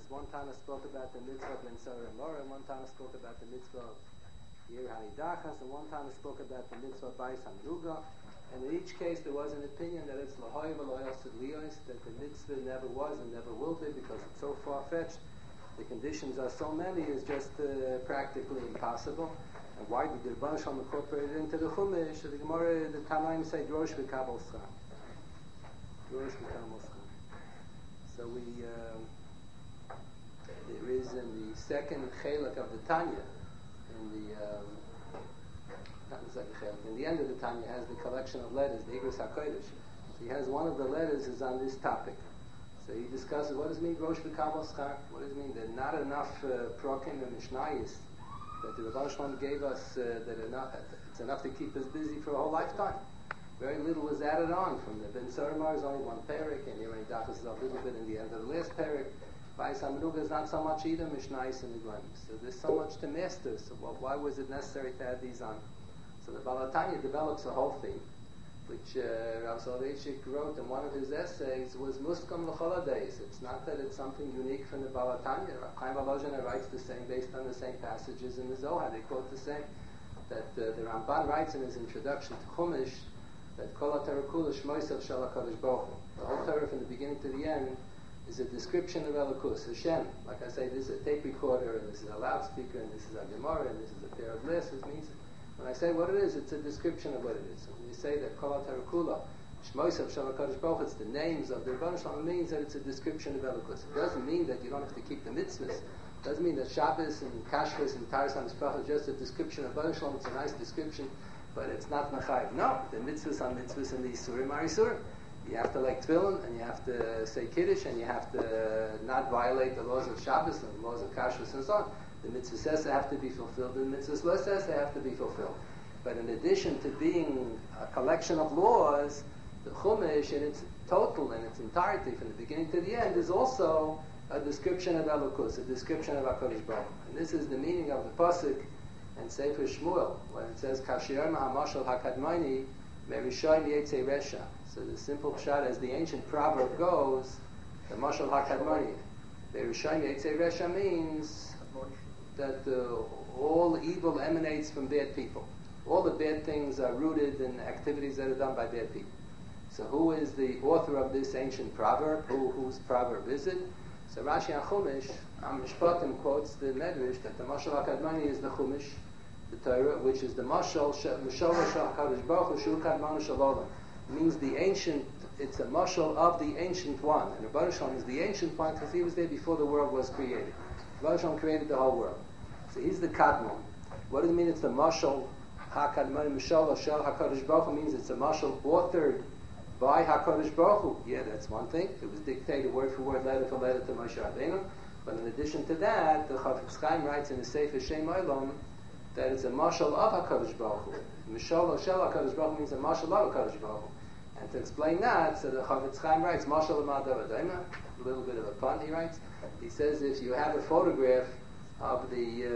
One Tana spoke about the mitzvah of Ben Sora and Mora, and one Tana spoke about the mitzvah of Yir Hanidachas, and one Tana spoke about the mitzvah of Bais Hamruga. And in each case, there was an opinion that it's Lahoy V'Loyos Liyos, that the mitzvah never was and never will be because it's so far-fetched. The conditions are so many, it's just practically impossible. And why did the Rebbeinu Shalom incorporate it into the Chumash? The Gemara, the Tanaim say, Drosh V'Kabel Scham. Drosh V'Kabel Scham. So there is in the second Chelak of the Tanya, in the end of the Tanya has the collection of letters, the Igros HaKodesh. So he has one of the letters is on this topic. So he discusses what does it mean, Rosh V'Kabel Schar? What does it mean that not enough Prokim and Mishnayis that the Rebbeinu Shalom gave us, it's enough to keep us busy for a whole lifetime. Very little was added on from the Ben Soromar is only one parak, and Yirei Dachas is a little bit in the end of the last parak. Bais Hamruga is not so much either, Mishnayis and the Gleim. So there's so much to master, so why was it necessary to add these on? So the Baal HaTanya develops a whole theme, which Rav Soloveitchik wrote in one of his essays, was Muskam L'chol Days. It's not that it's something unique from the Baal HaTanya. Rav Chaim Volozhin writes the same based on the same passages in the Zohar. They quote the same. That the Ramban writes in his introduction to Chumash that Kol HaTorah Kula Shmoisav Shel HaKadosh Baruch Hu. The whole Torah from the beginning to the end is a description of Elokus, Hashem. Like I say, this is a tape recorder, and this is a loudspeaker, and this is a Gemara, and this is a pair of glasses. Means when I say what it is, it's a description of what it is. So when you say that Kol HaTorah Kula Shmoisav Shel HaKadosh Baruch Hu, it's the names of the Rebbeinu Shalom, it means that it's a description of Elokus. It doesn't mean that you don't have to keep the mitzvahs. It doesn't mean that Shabbos and Kashrus and Taras HaMishpacha is just a description of Rebbeinu Shalom. It's a nice description, but it's not Machayev. No, the mitzvahs are mitzvahs and the Isurim are Isurim. You have to like tefillin, and you have to say Kiddush, and you have to not violate the laws of Shabbos and the laws of Kashrus and so on. The mitzvah says they have to be fulfilled, and the mitzvah law says they have to be fulfilled. But in addition to being a collection of laws, the Chumash in its total, in its entirety, from the beginning to the end, is also a description of Elokus, a description of HaKadosh Baruch Hu. And this is the meaning of the pasuk in Sefer Shmuel, when it says, Kashiyom HaMashal HaKadmoni Merishoyim Yetzei Resha. So the simple pshat, as the ancient proverb goes, the Mashal HaKadmoni Merishoyim Yetzei Resha means that all evil emanates from bad people. All the bad things are rooted in activities that are done by bad people. So who is the author of this ancient proverb? Whose proverb is it? So Rashi and Chumash, Mishpatim quotes the Medrash that the Mashal HaKadmoni is the Chumash, the Torah, which is the Mashal HaKadosh Baruch Hu Shu Kadmonu Shel Olam. Means the ancient, it's a Mashal of the Ancient One. And Rebbeinu Shalom is the Ancient One because he was there before the world was created. Rebbeinu Shalom created the whole world. So he's the Kadmon. What does it mean it's the Mashal HaKadmoni Mashal Shel HaKadosh Baruch Hu? Means it's a Mashal authored by HaKadosh Baruch Hu. Yeah, that's one thing. It was dictated word for word, letter for letter to Moshe Rabbeinu. But in addition to that, the Chafetz Chaim writes in the Sefer Shem Olam that it's a mashal of HaKadosh Baruch Hu. Mashal Shel HaKadosh Baruch Hu means a mashal of HaKadosh Baruch Hu. And to explain that, so the Chafetz Chaim writes, Mashal Ma'adav Adayma, a little bit of a pun he writes. He says if you have a photograph of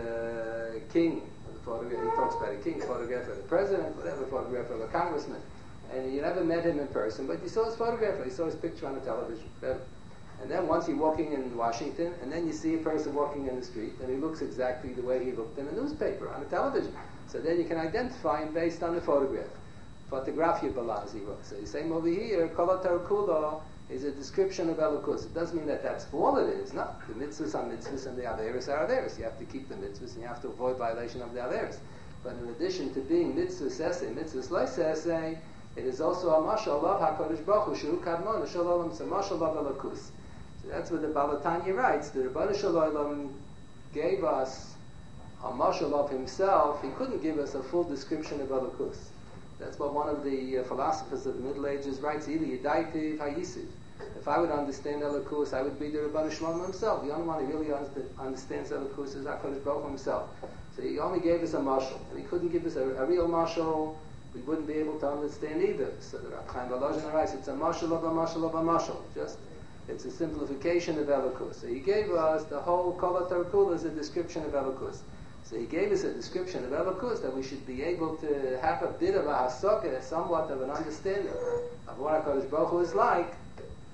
the king, he talks about a king, photograph of the president, whatever, photograph of a congressman, and you never met him in person, but you saw his photograph, or you saw his picture on the television, whatever. And then once you're walking in Washington, and then you see a person walking in the street, and he looks exactly the way he looked in the newspaper, on the television. So then you can identify him based on the photograph. Photografia balaz, he wrote. So he's saying over here, Kol HaTorah Kula is a description of Elokus. It doesn't mean that that's all it is. No, the mitzvahs are mitzvahs, and the averos are averos. You have to keep the mitzvahs, and you have to avoid violation of the averos. But in addition to being mitzvahs esei, mitzvahs lois esei, it is also a mashal of HaKadosh Baruch Hu, Shu Kadmon, Shel Olam, it's a mashal of Elokus. So that's what the Baal HaTanya writes. The Rebbeinu Shalom gave us a mashal of himself. He couldn't give us a full description of Elokus. That's what one of the philosophers of the Middle Ages writes, Ili Yedaitiv HaYisiv. If I would understand Elokus, I would be the Rebbeinu Shalom himself. The only one who really understands Elokus is HaKadosh Baruch Hu himself. So he only gave us a mashal. And he couldn't give us a real mashal. We wouldn't be able to understand either. So the Rav Chaim Volozhin writes, it's a mashal of a mashal of a mashal. It's a simplification of Elokus. So he gave us the whole Kol HaTorah Kula as a description of Elokus. So he gave us a description of Elokus that we should be able to have a bit of a hasokah, somewhat of an understanding of what HaKadosh Baruch Hu is like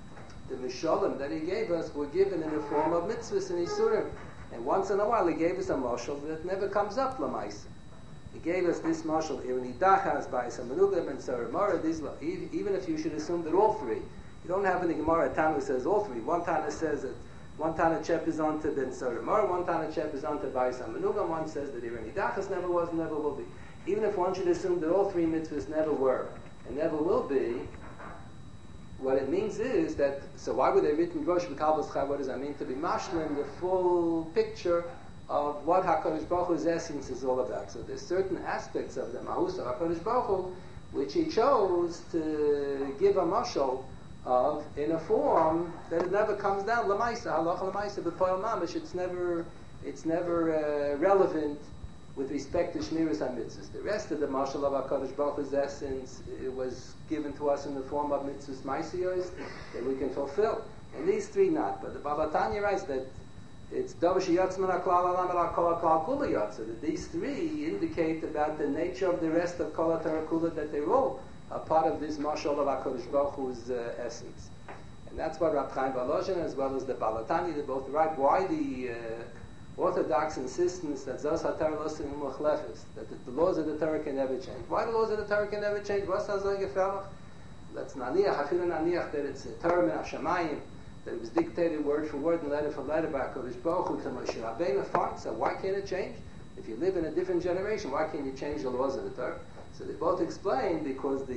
the Mishalim that he gave us were given in the form of mitzvahs and isurim. And once in a while he gave us a mashal that never comes up lamaisa. He gave us this mashal, Irni Dachas, Bais HaMenugim, and Saramara, even if you should assume that all three. You don't have any Gemara Tana says all three. One Tana says that one Tana Chep is on to Ben Saramara, one Tana Chep is on to Bais HaMenugim, one says that Irni Dachas never was and never will be. Even if one should assume that all three mitzvahs never were and never will be, what it means is that, so why were they written Rosh B'Kabbalas Chai? What does that mean? To be mashlim, the full picture of what HaKadosh Baruch Hu's essence is all about. So there's certain aspects of the Mahus of HaKadosh Baruch Hu which he chose to give a mashal of in a form that it never comes down Lamaisa, Halacha Lamaisa, B'Poel Mamish. It's never relevant with respect to Shmiras HaMitzvahs. The rest of the mashal of HaKadosh Baruch Hu's essence, it was given to us in the form of mitzvahs Maisiyos that we can fulfill. And these three not. But the Baba Tanya writes that it's Dovish Yatzman HaKlal Alam Al Kol HaKlal Kula Yatza, that these three indicate about the nature of the rest of Kol HaTorah Kula, that they're all a part of this mashal of HaKadosh Baruch Hu's essence. And that's what Rab Chaim Volozhin as well as the Baba Tanya, they both write why the Orthodox insistence that Zos HaTorah Losim Muchlefes, that the laws of the Torah can never change. Why the laws of the Torah can never change? What's that gefährlich? Let's naniach, afilu naniach, that it's a Torah min Hashamayim, that it was dictated word for word and letter for letter by HaKadosh Baruch Hu to Moshe Rabbeinu. Fine, so why can't it change? If you live in a different generation, why can't you change the laws of the Torah? So they both explain because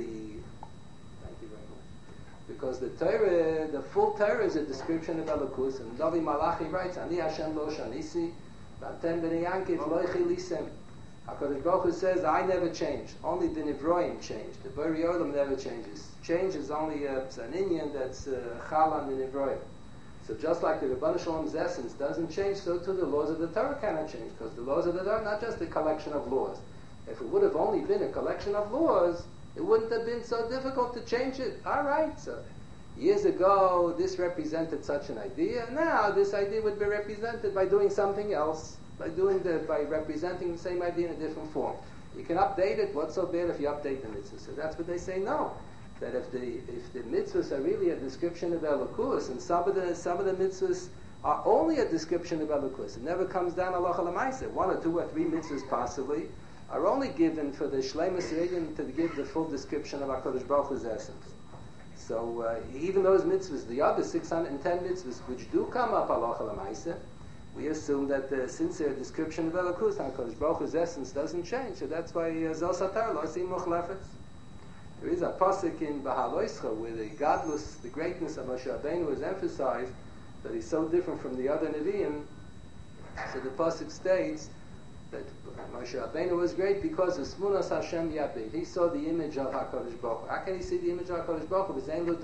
because the Torah, the full Torah is a description of Elokus, and Davi Malachi writes, Ani Hashem lo shanisi, v'atem b'nei Yankiv lo chilisem. HaKadosh Baruch Hu says, I never changed. Only the Nivroim changed. The Bari Olam never changes. Change is only an Indian that's chal on the Nivroim. So just like the Rebbeinu Shalom's essence doesn't change, so too the laws of the Torah cannot change, because the laws of the Torah are not just a collection of laws. If it would have only been a collection of laws, it wouldn't have been so difficult to change it. All right, so years ago this represented such an idea. Now this idea would be represented by doing something else, by representing the same idea in a different form. You can update it. What's so bad if you update the mitzvah? So that's what they say. No, that if the mitzvahs are really a description of Elokus, and some of the mitzvahs are only a description of Elokus, it never comes down halacha l'maaseh. 1 or 2 or 3 mitzvahs possibly are only given for the Shleimus Yidin to give the full description of HaKadosh Baruch Hu's essence. So even those mitzvahs, the other 610 mitzvahs, which do come up halacha l'maaseh, we assume that the sincere description of Elokus, HaKadosh Baruch Hu's essence, doesn't change. So that's why Zos HaTorah lo sim muchlefes. There is a pasuk in Bahaloischa where the godless, the greatness of Moshe Rabbeinu is emphasized, that he's so different from the other Nevi'im. So the pasuk states that Moshe Rabbeinu was great because of Smunas Hashem Yabed. He saw the image of HaKadosh Baruch Hu. How can he see the image of HaKadosh Baruch Hu?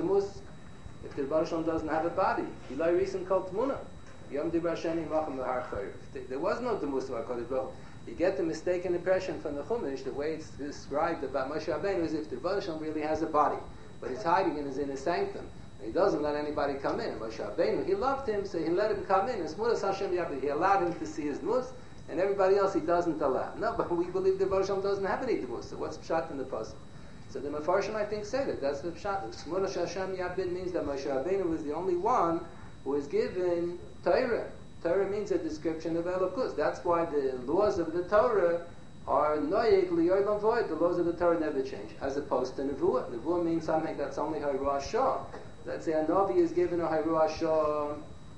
If the Rebbeinu Shalom doesn't have a body. Ilai Risen called Tmuna. Yom Dibra Sheni Macham L'Har Chayr. There was no Demus of HaKadosh Baruch Hu. You get the mistaken impression from the Chumash, the way it's described about Moshe Rabbeinu is if the Rebbeinu Shalom really has a body, but he's hiding in his inner sanctum. He doesn't let anybody come in. Moshe Rabbeinu, he loved him, so he let him come in. And Smunas Hashem Yabed, he allowed him to see his Demus, and everybody else he doesn't allow. No, but we believe the Rebbeinu Shalom doesn't have any Demus. So what's Pshat in the pasuk? So the Mefarshim, I think, say that. That's the Pshat. Smunas Hashem Yabed means that Moshe Rabbeinu was the only one who was given Torah. Torah means a description of Elokus. That's why the laws of the Torah are noyeg liyolam void. The laws of the Torah never change, as opposed to Nevuah. Nevuah means something that's only Hayruah Shah. Let's say a Navi is given a Hayruah Shah,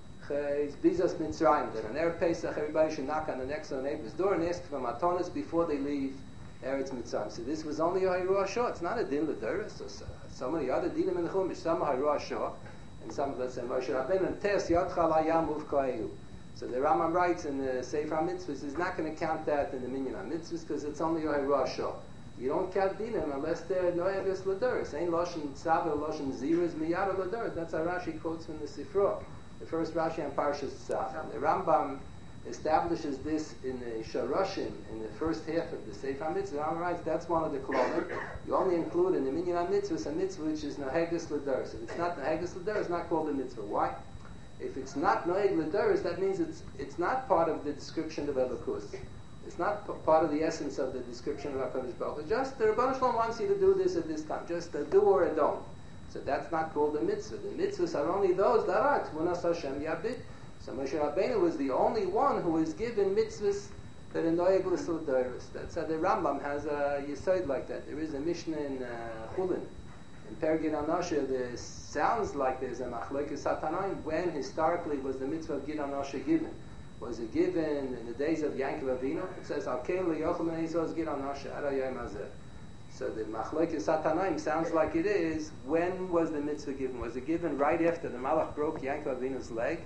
it's Bizas Mitzrayim, that on Erev Pesach everybody should knock on the next door neighbor's door and ask for matonis before they leave Eretz Mitzrayim. So this was only a Hayruah Shah. It's not a din l'Torah. So many other dinim in the Chumash, some are Hayruah Shah, and some, let's say, Moshe Rabbeinu, Tes Yadcha Layam Uvkayu. So the Rambam writes in the Sefer HaMitzvahs, he's not going to count that in the Minyan HaMitzvahs because it's only a Hayruah Shah. You don't count dinim unless they're noeves l'Doros. Ain't Loshen Tzav or Loshen Ziras Miyad l'Doros. That's how Rashi quotes from the Sifra. The first Rashi on Parshas Tzav. The Rambam establishes this in the Sharoshim, in the first half of the Sefer HaMitzvah. The Rambam writes that's one of the klolim. You only include in the Minyan HaMitzvahs a mitzvah which is noeges l'Doros. If it's not noeges l'Doros, it's not called a mitzvah. Why? If it's not noeg l'Doros, that means it's not part of the description of Elokus. It's not part of the essence of the description of HaKadosh Baruch Hu. Just the Rebbeinu Shalom wants you to do this at this time. Just a do or a don't. So that's not called a mitzvah. The mitzvahs are only those that are Tmunas Hashem Yabit. So Moshe Rabbeinu was the only one who was given mitzvahs that are Noyeg L'Sodairis. That's how the Rambam has a Yesod like that. There is a Mishnah in Chulin, in Pergin Anasha, there sounds like there's a Machlokes Satanaim. When historically was the mitzvah of Gid Anasha given? Was it given in the days of Yankov Avinu? It says, Al-Kein L'Yochel Ben Yisrael Gid Anasha, Ad HaYom Hazeh. So the Machlokes Satanaim sounds like it is. When was the mitzvah given? Was it given right after the Malach broke Yankov Avinu's leg?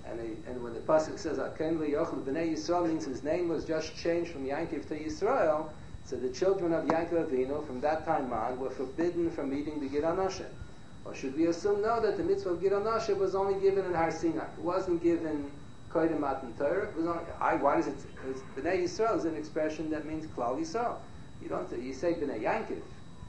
And when the pasuk says Aken Yochel Bnei Yisrael, means his name was just changed from Yankov to Yisrael. So the children of Yankov Avinu from that time on were forbidden from eating the Gid Anasha. Or should we assume no, that the mitzvah of Gid Anasha was only given in Har Sinai? It wasn't given Koydem Matan Torah. It was only, why does it? Bnei Yisrael is an expression that means Klal Yisrael. You say Bnei Yankov.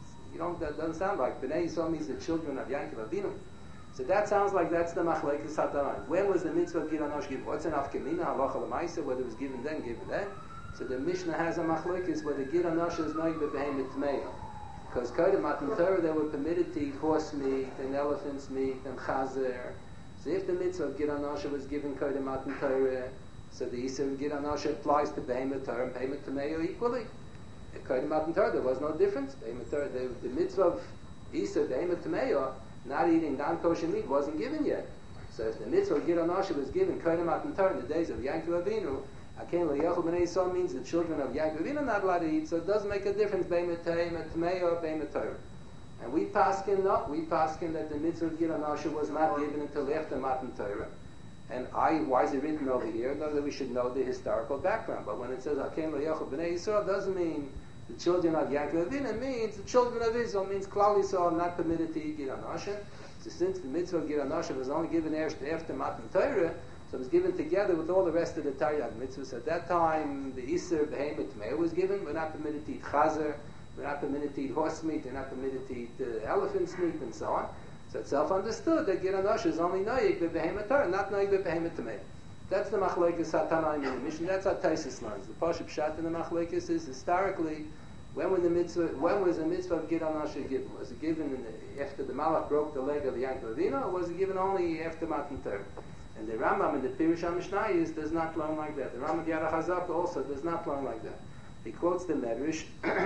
That doesn't sound right. Bnei Yisrael means the children of Yankov Avinu. So that sounds like that's the Machlekes Satanaim. When was the mitzvah of Gid Anasha given? What's an Afkamina, Halacha L'Maisa, whether it was given then, given then? So the Mishnah has a Machlekes whether Gid Anasha is Noig B'Behemet Tmeya. Because Koydem Matan Torah they were permitted to eat horse meat and elephant's meat and chazer. So if the mitzvah of Gid Anasha was given Koydem Matan Torah, so the Yisur of Gid Anasha applies to Behemet Torah and Behemet Tmeya equally. At Koydem Matan Torah there was no difference. Behemet Torah, the mitzvah of Yisur Behemet Tmeya, not eating non-kosher meat, wasn't given yet. So if the mitzvah of Gid Anasha was given Koydem Matan Torah in the days of Yankov Avinu, Aken L'Yochel B'nei Yisrael means the children of Yankov Avinu are not allowed to eat, so it doesn't make a difference Behemet Tmeya or Behemet Torah. And we paskin that the mitzvah of Gid Anasha was not given until after Matan Torah. And why is it written over here? Not that we should know the historical background, but when it says Aken L'Yochel B'nei Yisrael, doesn't mean the children of Yankov Avinu, it means the children of Israel, means Klal Yisrael not permitted to eat Gid Anasha. So since the mitzvah of Gid Anasha was only given after Matan Torah, so it was given together with all the rest of the Taryag mitzvahs. At that time, the Isser Behemet Tmeya was given. We're not permitted to eat chazer, we're not permitted to eat horse meat, we're not permitted to eat elephant's meat, and so on. So it's self-understood that Gid Anasha is only Noyeg Behemet Torah, not Noyeg Behemet Tmeya. That's the Machlekes Satanaim in the Mishnah. That's how Taisus learns. The Pashup Pshat in the Machlekes is historically, when was the mitzvah of Gid Anasha given? Was it given after the Malach broke the leg of the Yankov Avinu, or was it given only after Matan Torah? And the Rambam in the Pirush HaMishnayos does not learn like that. The Rambam Yad HaChazak also does not learn like that. He quotes the Medrash.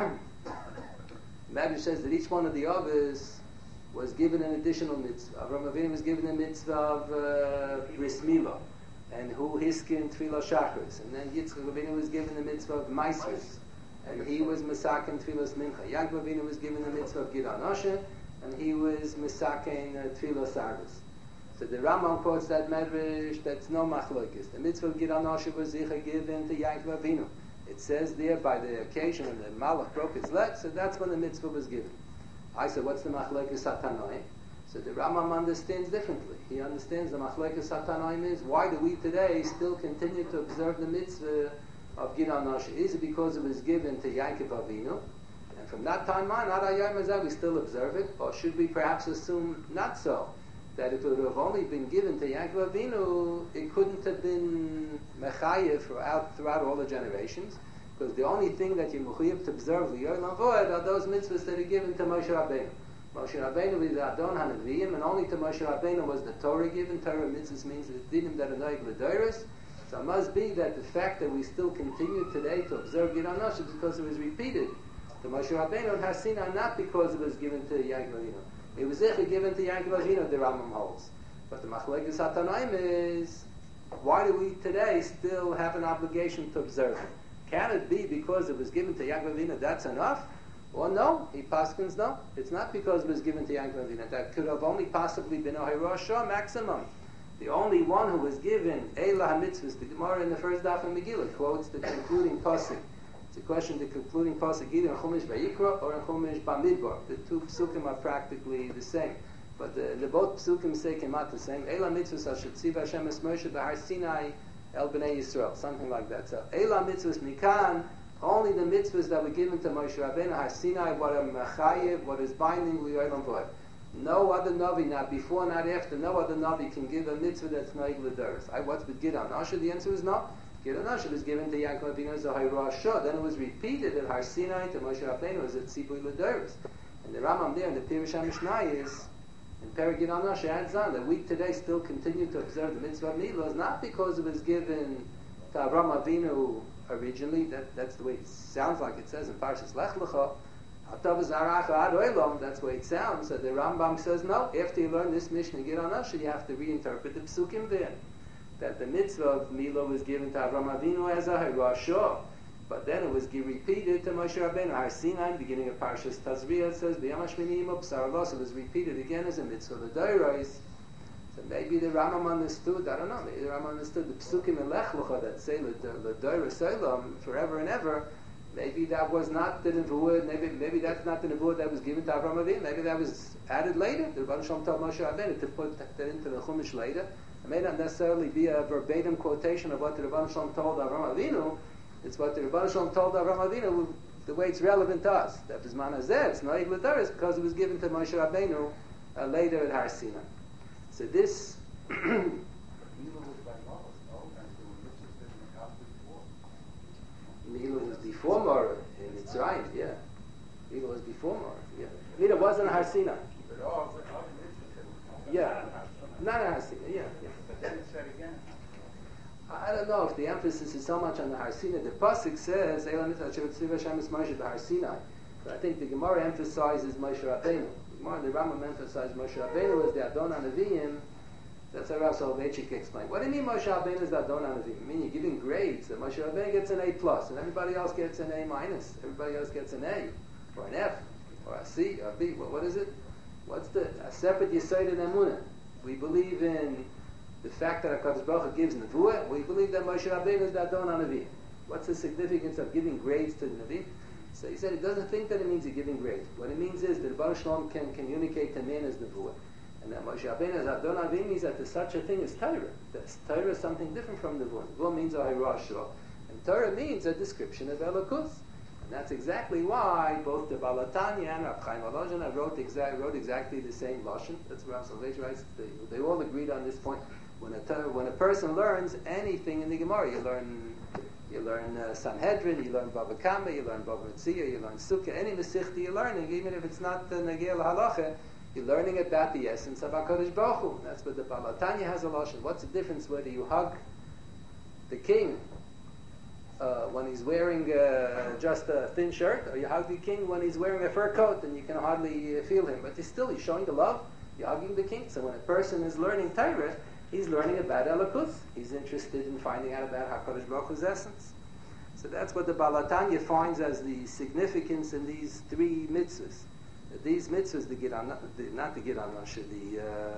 Medrash says that each one of the others was given an additional mitzvah. Avraham Avinu was given a mitzvah of Bris Milah, and Hu Hiskin Tfilah Shachris. And then Yitzchak Avinu was given the mitzvah of Maisris, and he was Misaken Tfilas Mincha. Yaakov Avinu was given the mitzvah of Gid Anasha, and he was Misaken Tfilah Sarvis. So the Rambam quotes that Medrash, that's no machlokes. The mitzvah of Gid Anasha was given to Yaakov Avinu. It says there by the occasion when the Malach broke his leg, so that's when the mitzvah was given. I said, what's the machlokes Satanaim? So the Rambam understands differently. He understands the machlokes Satanaim is, why do we today still continue to observe the mitzvah of Gid Anasha? Is it because it was given to Yaakov Avinu? And from that time on, Ad HaYom Hazeh, we still observe it? Or should we perhaps assume not so? That if it would have only been given to Yaakov Avinu, it couldn't have been mechayev throughout all the generations, because the only thing that you're mechayev to observe li'olam v'od are those mitzvahs that are given to Moshe Rabbeinu. Moshe Rabbeinu is Adon HaNeviim, and only to Moshe Rabbeinu was the Torah given. Torah mitzvahs means the dinim that are noig l'doros. So it must be that the fact that we still continue today to observe Gid Anasha is because it was repeated to Moshe Rabbeinu and Har Sinai, not because it was given to Yaakov Avinu. It was given to Yaakov Avinu, the Rambam holds. But the Machlekes Satanaim is, why do we today still have an obligation to observe it? Can it be because it was given to Yaakov Avinu, that's enough? Or no, he paskins no. It's not because it was given to Yaakov Avinu. That could have only possibly been a Hirosha maximum. The only one who was given Eilah HaMitzvahs, the Gemara in the first daf of Megillah quotes the concluding pasuk. It's a question, the concluding pasuk either in Chumash Vayikra or in Chumash Bamidbar. The two psukim are practically the same, but the both psukim say kemat the same. Eilah mitzvahs asher tziva Hashem es Moshe b'Har Sinai el b'nei Yisrael, something like that. So Eilah mitzvahs mikan, only the mitzvahs that were given to Moshe Rabbeinu Har Sinai, what are mechayev, what is binding li'olam v'od. No other navi, not before, not after, no other navi can give a mitzvah that's noig l'doros. What's with Gid Anasha? The answer is no. Gid Anasha was given to Yaakov Avinu as a Hirosha. Then it was repeated at Har Sinai to Moshe Rabbeinu as a tzibui l'doros. And the Rambam there in the Pirush HaMishnayos Perek Anosh adds on that we today still continue to observe the mitzvah of Milah, not because it was given to Avram Avinu originally. That's the way it sounds like it says in Parshas Lech Lecha. That's the way it sounds. So the Rambam says, no, after you learn this Mishnah Gid Anosh, you have to reinterpret the Psukim there. That the mitzvah of Milah was given to Avram Avinu as a Hirashah. But then it was repeated to Moshe Rabbeinu. Har Sinai, beginning of Parshas Tazriah, it says, B'yam hashmini imo b'sar los. It was repeated again as a mitzvah l'doros. So maybe the Rambam understood, I don't know, maybe the Rambam understood the Psukim in Lech Lecha that say l'doros olam, forever and ever. Maybe that was not the Nevuah, maybe that's not the Nevuah that was given to Avram Avinu. Maybe that was added later. The Rebbeinu Shalom told Moshe Rabbeinu to put that into the Chumash later. It may not necessarily be a verbatim quotation of what the Rebbeinu Shalom told Avram Avinu. It's what the Rebbeinu Shalom told Avram Avinu, the way it's relevant to us. That was Manazeh, it's Noig L'Doros, because it was given to Moshe Rabbeinu later at Har Sinai. So this... Milah was before Morah in Mitzrayim, yeah. Milah was before Morah, yeah. Milah wasn't Har Sinai. Yeah. Not Har Sinai, yeah. But then it said again. I don't know if the emphasis is so much on the Har Sinai. The pasuk says, "Eila mitzvah shevet tzviv Hashem es Moshe b'Har Sinai." But I think the Gemara emphasizes Moshe Rabbeinu. The Gemara and the Rambam emphasize Moshe Rabbeinu as the Adon HaNeviim. That's how Rav Soloveitchik explained. What do you mean Moshe Rabbeinu is the Adon HaNeviim? I mean you're giving grades. That Moshe Rabbeinu gets an A+, and everybody else gets an A-. Everybody else gets an A, or an F, or a C, or a B. What is it? What's a separate Yesod in Emunah? We believe in the fact that HaKadosh Baruch Hu gives Nevuah. We believe that Moshe Rabbeinu is the Adon HaNeviim. What's the significance of giving grades to the Nevi'im? So he said he doesn't think that it means you're giving grades. What it means is that Baruch Shalom can communicate to man as Nevuah. And that Moshe Rabbeinu as Adon HaNeviim means that there's such a thing as Torah. That Torah is something different from Nevuah. Nevuah means a Hirashah. And Torah means a description of Elokus. And that's exactly why both the Baal HaTanya and Rav Chaim Volozhin wrote exactly the same Lashon. That's what Rav Soloveitchik writes. They all agreed on this point. When a person learns anything in the Gemara, you learn Sanhedrin, you learn Bava Kama, you learn Bava Metzia, you learn Sukkah, any Masechta you're learning, even if it's not the Nagir Halacha, you're learning about the essence of HaKadosh Baruch Hu. That's what the Baal HaTanya has a Lashon. What's the difference whether you hug the king when he's wearing just a thin shirt, or you hug the king when he's wearing a fur coat and you can hardly feel him? But he's showing the love. You're hugging the king. So when a person is learning Torah, he's learning about Elokus. He's interested in finding out about HaKadosh Baruch Hu's essence. So that's what the Baal HaTanya finds as the significance in these three mitzvahs. These mitzvahs, not the Gid Anosh, the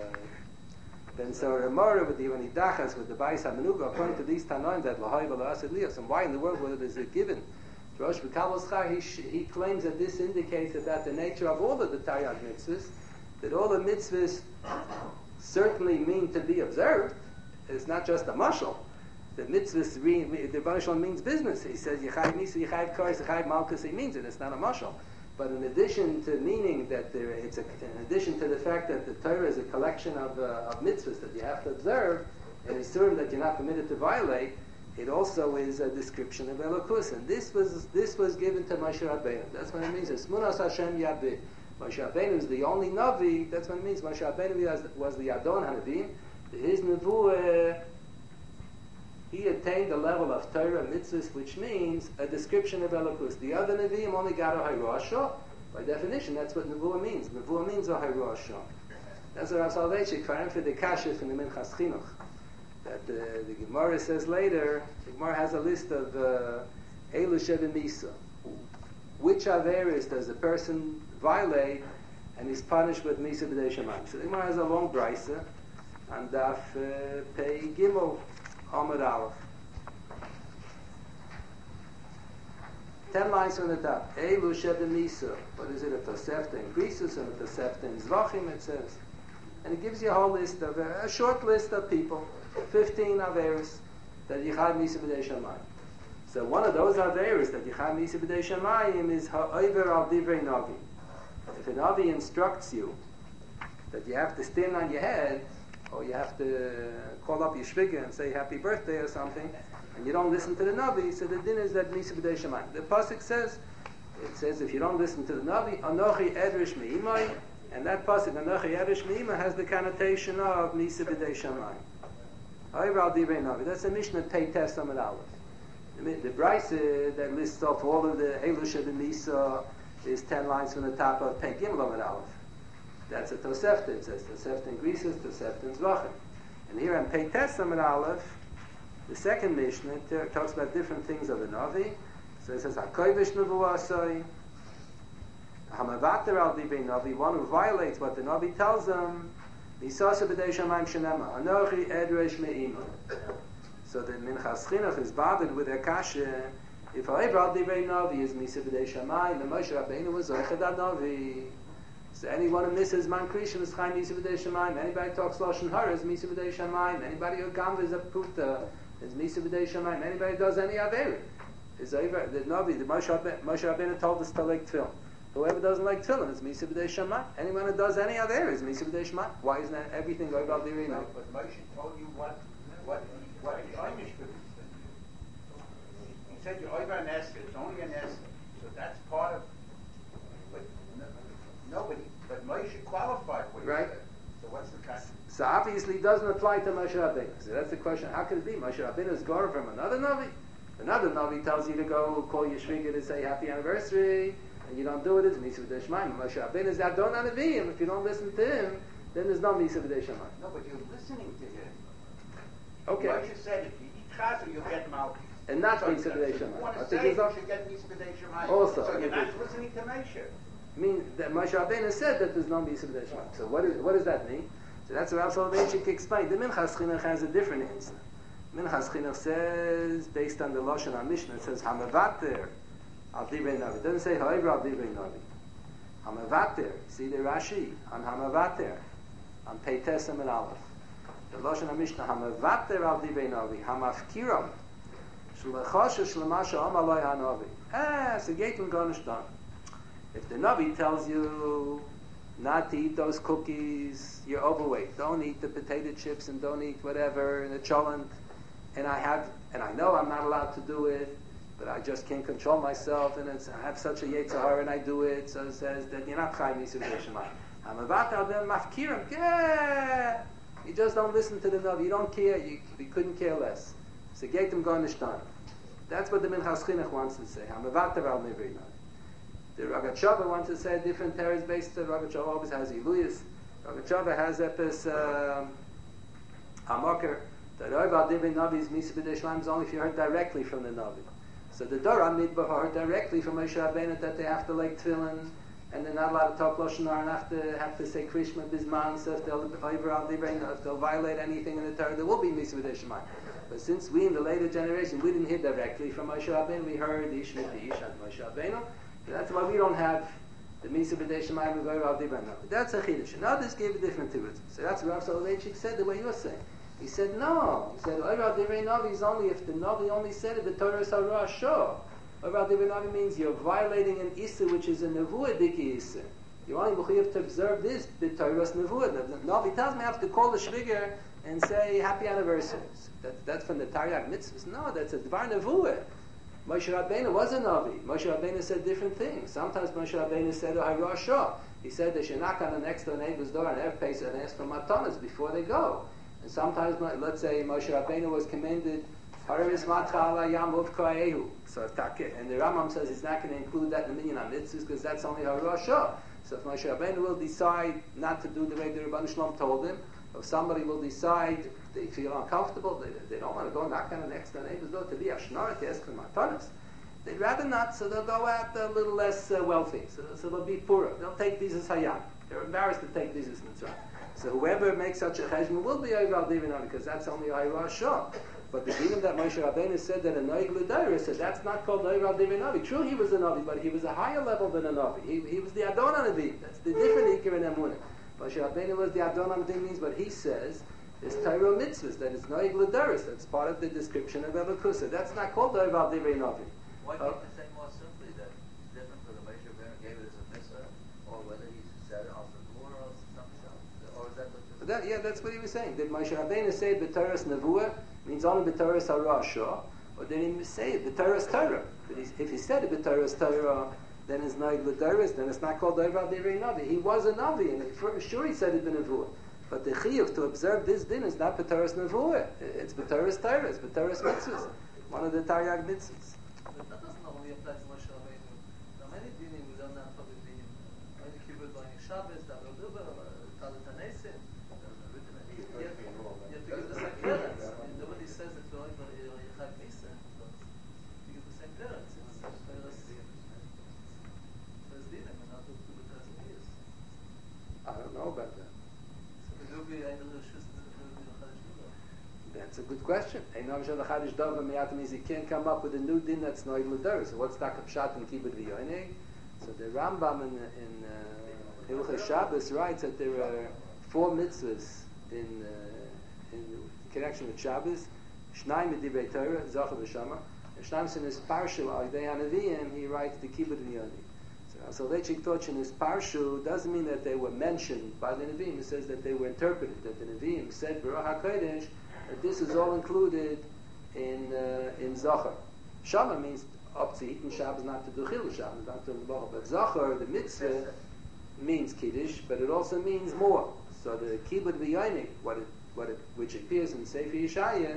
Ben Sora Mora with the Yoni Dachas, with the Bais HaMenuga, according to these Tanoim that Lahai V'La'asid Lios. And why in the world is it given? Rosh B'Kabel Schar, he claims that this indicates about the nature of all of the Taryag mitzvahs, that all the mitzvahs certainly mean to be observed. It's not just a mashal. The mitzvahs, the mashal means business. He says, Yechayiv Misa, Yechayiv Kores, Yechayiv Malkus, he means it. It's not a mashal. But in addition to meaning that in addition to the fact that the Torah is a collection of mitzvahs that you have to observe, and it's certain that you're not permitted to violate, it also is a description of Elokus. And this was given to Moshe Rabbeinu. That's what it means. It's Munas Hashem Yabeh. Moshe Rabbeinu is the only Navi. That's what it means. Moshe Rabbeinu was the Adon HaNeviim. His Nevuah, he attained the level of Torah mitzvahs, which means a description of Elokus. The other Nevi'im only got a Hirashah. By definition, that's what Nevuah means. Nevuah means a Hirashah. That's what Rav Soloveitchik for the Kashif in the Minchas Chinuch. That the Gemara says later, the Gemara has a list of Elu Sheva Misa. Which Averis does a person violate and is punished with Misa B'dei Shamayim? So the Gemara has a long brisa and Daf Pei Gimel Amud Aleph. 10 lines from the top. Elu Sheva Misa. What is it? A Tosefta in Krisus and a Tosefta in Zvachim, it says. And it gives you a whole list of, a short list of people, 15 Averis that Yichad Misa B'dei Shamayim. So one of those Averis that Yichad Misa B'dei Shamayim is Ha'over al Divrei Navi. If a Navi instructs you that you have to stand on your head, or you have to call up your shviga and say happy birthday or something, and you don't listen to the Navi, so the din is that Misa B'dei Shamayim. The pasuk says, if you don't listen to the Navi, Anochi Edrish Me'imai, And that pasuk, Anochi Yerush Me'ima, has the connotation of Misa B'dei Shamayim. However, Al Divrei Navi. That's a Mishnah Pei Tes Amud Aleph. The Brisa that lists off all of the Elusha Misa is 10 lines from the top of Pei Gimel Amud Aleph. That's a Tosefta. It says Tosefta in Grisus, Tosefta in Zvachim. And here on Pei Tes Amud Aleph, the second Mishnah talks about different things of the Navi. So it says HaKodesh Nevuasai, Hamavater Al Divrei Navi, one who violates what the Navi tells them. Nisasa B'dei Shamayim Shenema, Anochi Edresh Me'ima. So the Minchas Chinuch is bothered with their kasha. If Ha'ever Al Divrei Navi is Misa B'dei Shamayim, the Moshe Rabbeinu was Zoiched Ad Navi. So anyone who misses Man Krishim is Chai Misa B'dei Shamayim. Anybody talks Lashon Hara is Misa B'dei Shamayim. Anybody who Gamva is a Puta is Misa B'dei Shamayim. Anybody who does any Averit is Ha'ever. The Navi, the Moshe Rabbeinu told us to like Tefillin. Whoever doesn't like Tefillin is Misa B'dei Shamayim. Anyone who does any Averit is Misa B'dei Shamayim. Why isn't that everything going about Divrei Navi? But Moshe told you what the Einish could be. He said you're over an Esther. It's only an Esther. So that's part of. But nobody. But Moshe qualified what he said. So what's the kind? So obviously it doesn't apply to Moshe Rabbeinu. So that's the question. How could it be? Moshe Rabbeinu is Gor from another Navi. Another Navi tells you to go call your shviga to say happy anniversary, and you don't do it. It's Misa B'dei Shamayim. Moshe Rabbeinu is Adon Anavim. If you don't listen to him, then there's no Misa B'dei Shamayim. No, but you're listening to him. Okay. Moshe said if you eat chazer, you'll get malchus. And not so Misa B'dei Shamayim. You want to I say think you should get Misa B'dei Shamayim. Also, so you're not listening to Moshe. I mean, that Moshe Rabbeinu said that there's no Misa B'dei Shamayim. So what does that mean? So that's what Rav Soloveitchik explained. The Minchas Chinuch has a different answer. Minchas Chinuch says, based on the Lashon HaMishnah, it says Hamavater Al Divrei Navi. It doesn't say Ha'ever Al Divrei Navi. Hamavater. See the Rashi on Hamavater on Pei Tes Amud Aleph. The Lashon HaMishnah Hamavater Al Divrei Navi Hamafkiram Shlechasha Shlemasha Amalai HaNavi. So Gaten Garnish done. If the Navi tells you not to eat those cookies, you're overweight. Don't eat the potato chips and don't eat whatever in the cholent. And I know I'm not allowed to do it, but I just can't control myself, and I have such a Yetzer Hara and I do it. So it says that you're not Chai Misa B'dei Shamayim. Hamavater them mafkirim. Yeah, you just don't listen to the Navi. You don't care. You couldn't care less. So get them going to shtan. That's what the Minchas Chinuch wants to say. Hamavater al Divrei Navi. The Rogatchover wants to say a different teres based. The Rogatchover always has Iluyas. Rogatchover has Epis Hamoker. The Roiv Divrei Navi is Misa B'dei Shamayim is only if you heard directly from the Navi. So the Dora Midbar heard directly from Moshe Rabbeinu that they have to like Tefillin, and they're not allowed to talk Lashon Hara and have to say Krishma Bisman. So if they'll violate anything in the Torah, there will be Misa B'dei Shamayim. But since we in the later generation we didn't hear directly from Moshe Rabbeinu, we heard Ish Miti Ish and Moshe Rabbeinu. That's why we don't have the Misa B'dei Shamayim and Goyim Al Divrei Navi. That's a chiddush. And others gave a different tikkun. So that's what Rav Soloveitchik said the way you're saying. He said no. He said Goyim Al Divrei Navi is only if the Navi only said it. The Torah is Hara Shor. Goyim Al Divrei Navi means you're violating an issa which is a nevuah diki issa. You only mechuyev to observe this the Torah's nevuah. The Navi tells me I have to call the shviger and say happy anniversaries. That's from the Taryag mitzvahs. No, that's a dvar nevuah. Moshe Rabbeinu was a Navi. Moshe Rabbeinu said different things. Sometimes Moshe Rabbeinu said, Hayashah. He said they should knock on the next door neighbor's door and Erev Pesach and ask for matanas before they go. And sometimes, let's say Moshe Rabbeinu was commanded, Haravis Matchala Yamov Koaehu. So and the Rambam says he's not going to include that in the minyan mitzvahs because that's only Hayashah. So if Moshe Rabbeinu will decide not to do the way the Rebbeinu Shalom told him, if somebody will decide they feel uncomfortable, they don't want to go knock on the next door neighbor's door to be a shnara to ask for matanas. They'd rather not, so they'll go out a little less wealthy. So they'll be poorer. They'll take visas hayam. They're embarrassed to take visas mitzvah. So whoever makes such a cheshbon will be over al divrei navi because that's only Hayra Shah. But the dinim that Moshe Rabbeinu said that a noig l'daira said that's not called Hayra al divrei navi. True, he was a navi, but he was a higher level than a navi. He was the Adon Navi. That's the different ikar and emunah. Moshe Rabbeinu was the Adon Navi means what he says is Torah mitzvahs, that it's noig l'daris. That's part of the description of Evakusa. That's not called Hayra al divrei navi. Why can't you say more simply that it's different whether Moshe Rabbeinu gave it as a mitzvah or whether he said it off the floor or something else? Or is that what you're that's what he was saying. Did Moshe Rabbeinu say B'Torah's Nevuah means only B'Torah's Hara Shah, or did he say it B'Torah's Torah? If he said it B'Torah's Torah, then it's Noig L'Doris, then it's not called Dover Al Divrei Navi. He was a Navi, and for sure he said he'd been a Nevuah. But the Chiyuv to observe this din is not B'Toras Nevuah. It's B'Toras Torah, it's B'Toras Mitzvahs. One of the Taryag Mitzvahs. But that doesn't only apply to Moshe Rabbeinu. There are many dinim we don't have public dinim. Only Kibbutz, only Shabbos, David Duber, Talit HaNesim. You have to give the same clearance. Nobody says that you're only Yechad Nisa. You give the same clearance. It's Toras dinim and not the Toras Mitzvahs. I don't know about that. That's a good question. Means he can't come up with a new din that's Noig L'Doros. So what's Takab Pshat and Kibbutz V'Yoinei? So the Rambam in Hilchos Shabbos writes that there are 4 mitzvahs in connection with Shabbos. Shnai Medivrei Torah, Zachar V'Shama. And Shnai in his Parsha, Agdei HaNeviim, he writes the Kibbutz V'Yoinei. So Leitchik Toch in his Parshu doesn't mean that they were mentioned by the Nevi'im. It says that they were interpreted, that the Nevi'im said Baruch HaKodesh, that this is all included in Zachar. Shama means up to Eaton Shabbos, not to do Chilul Shabbos, not to L'Bocha. But Zachar, the mitzvah, means Kiddush, but it also means more. So the Kibbutz V'Yoinei, which appears in Sefer Yeshaya,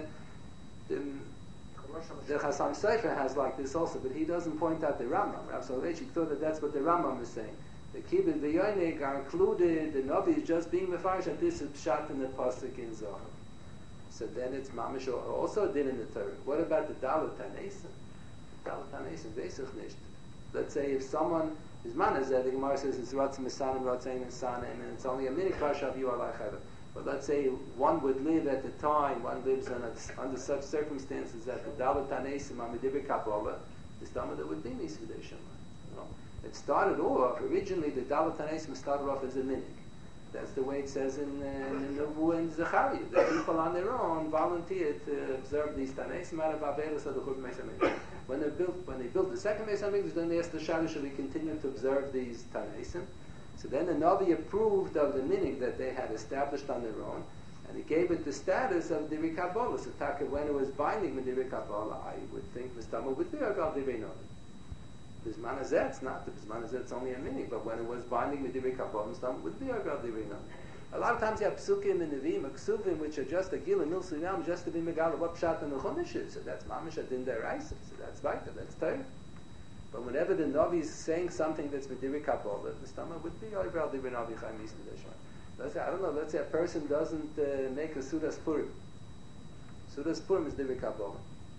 the Chasam Sofer has like this also, but he doesn't point out the Rambam. Rav Soloveitchik thought that that's what the Rambam is saying. The Kibbutz V'Yoinei are included, the Navi is just being mefarish, that this is Pshat in the Pasuk in Zohar. So then it's Mamish, also did in the Torah. What about the Dalet HaNesim? The Dalet HaNesim, Vesach nicht. Let's say if someone, his man is there, the Gemara says it's Ratzim Esanim, Ratzim Esanim, and it's only a minute Pashav you are like. But let's say one would live at the time, one lives under such circumstances that the Dalet HaNesim are Medivrei Kabbalah, the Stammer that would be Nisvidei Shema. It started off, originally the Dalet HaNesim started off as a minute. That's the way it says in Nevuah and Zechariah. The people on their own volunteered to observe these Tanesim out of Avelis of the Churban Beis HaMikdash. When they built the second Beis HaMikdash, then they asked the Shadow, should we continue to observe these Tanesim? So then the Navi approved of the minig that they had established on their own, and he gave it the status of Divrei Kabbalah. So when it was binding with Divrei Kabbalah, I would think Mistama would be about Divrei Navi. Bisman Hazeh, it's not. The Bisman Hazeh, it's only a minig, but when it was binding with Divrei Kabbalah, Mistama would be about Divrei Navi. A lot of times you have psukim and nevim, ksuvim, which are just a gil and mil suyam, just to be megala what pshat and the chumash is. So that's mamish adin deraisa. So that's vaita, that's Torah. But whenever the Navi is saying something that's Divrei Kabbalah, the stomach would be over al Divrei Navi Chaim Yisrael. Let's say, I don't know, let's say a person doesn't make a Sudas Purim. Sudas Purim is Divrei Kabbalah.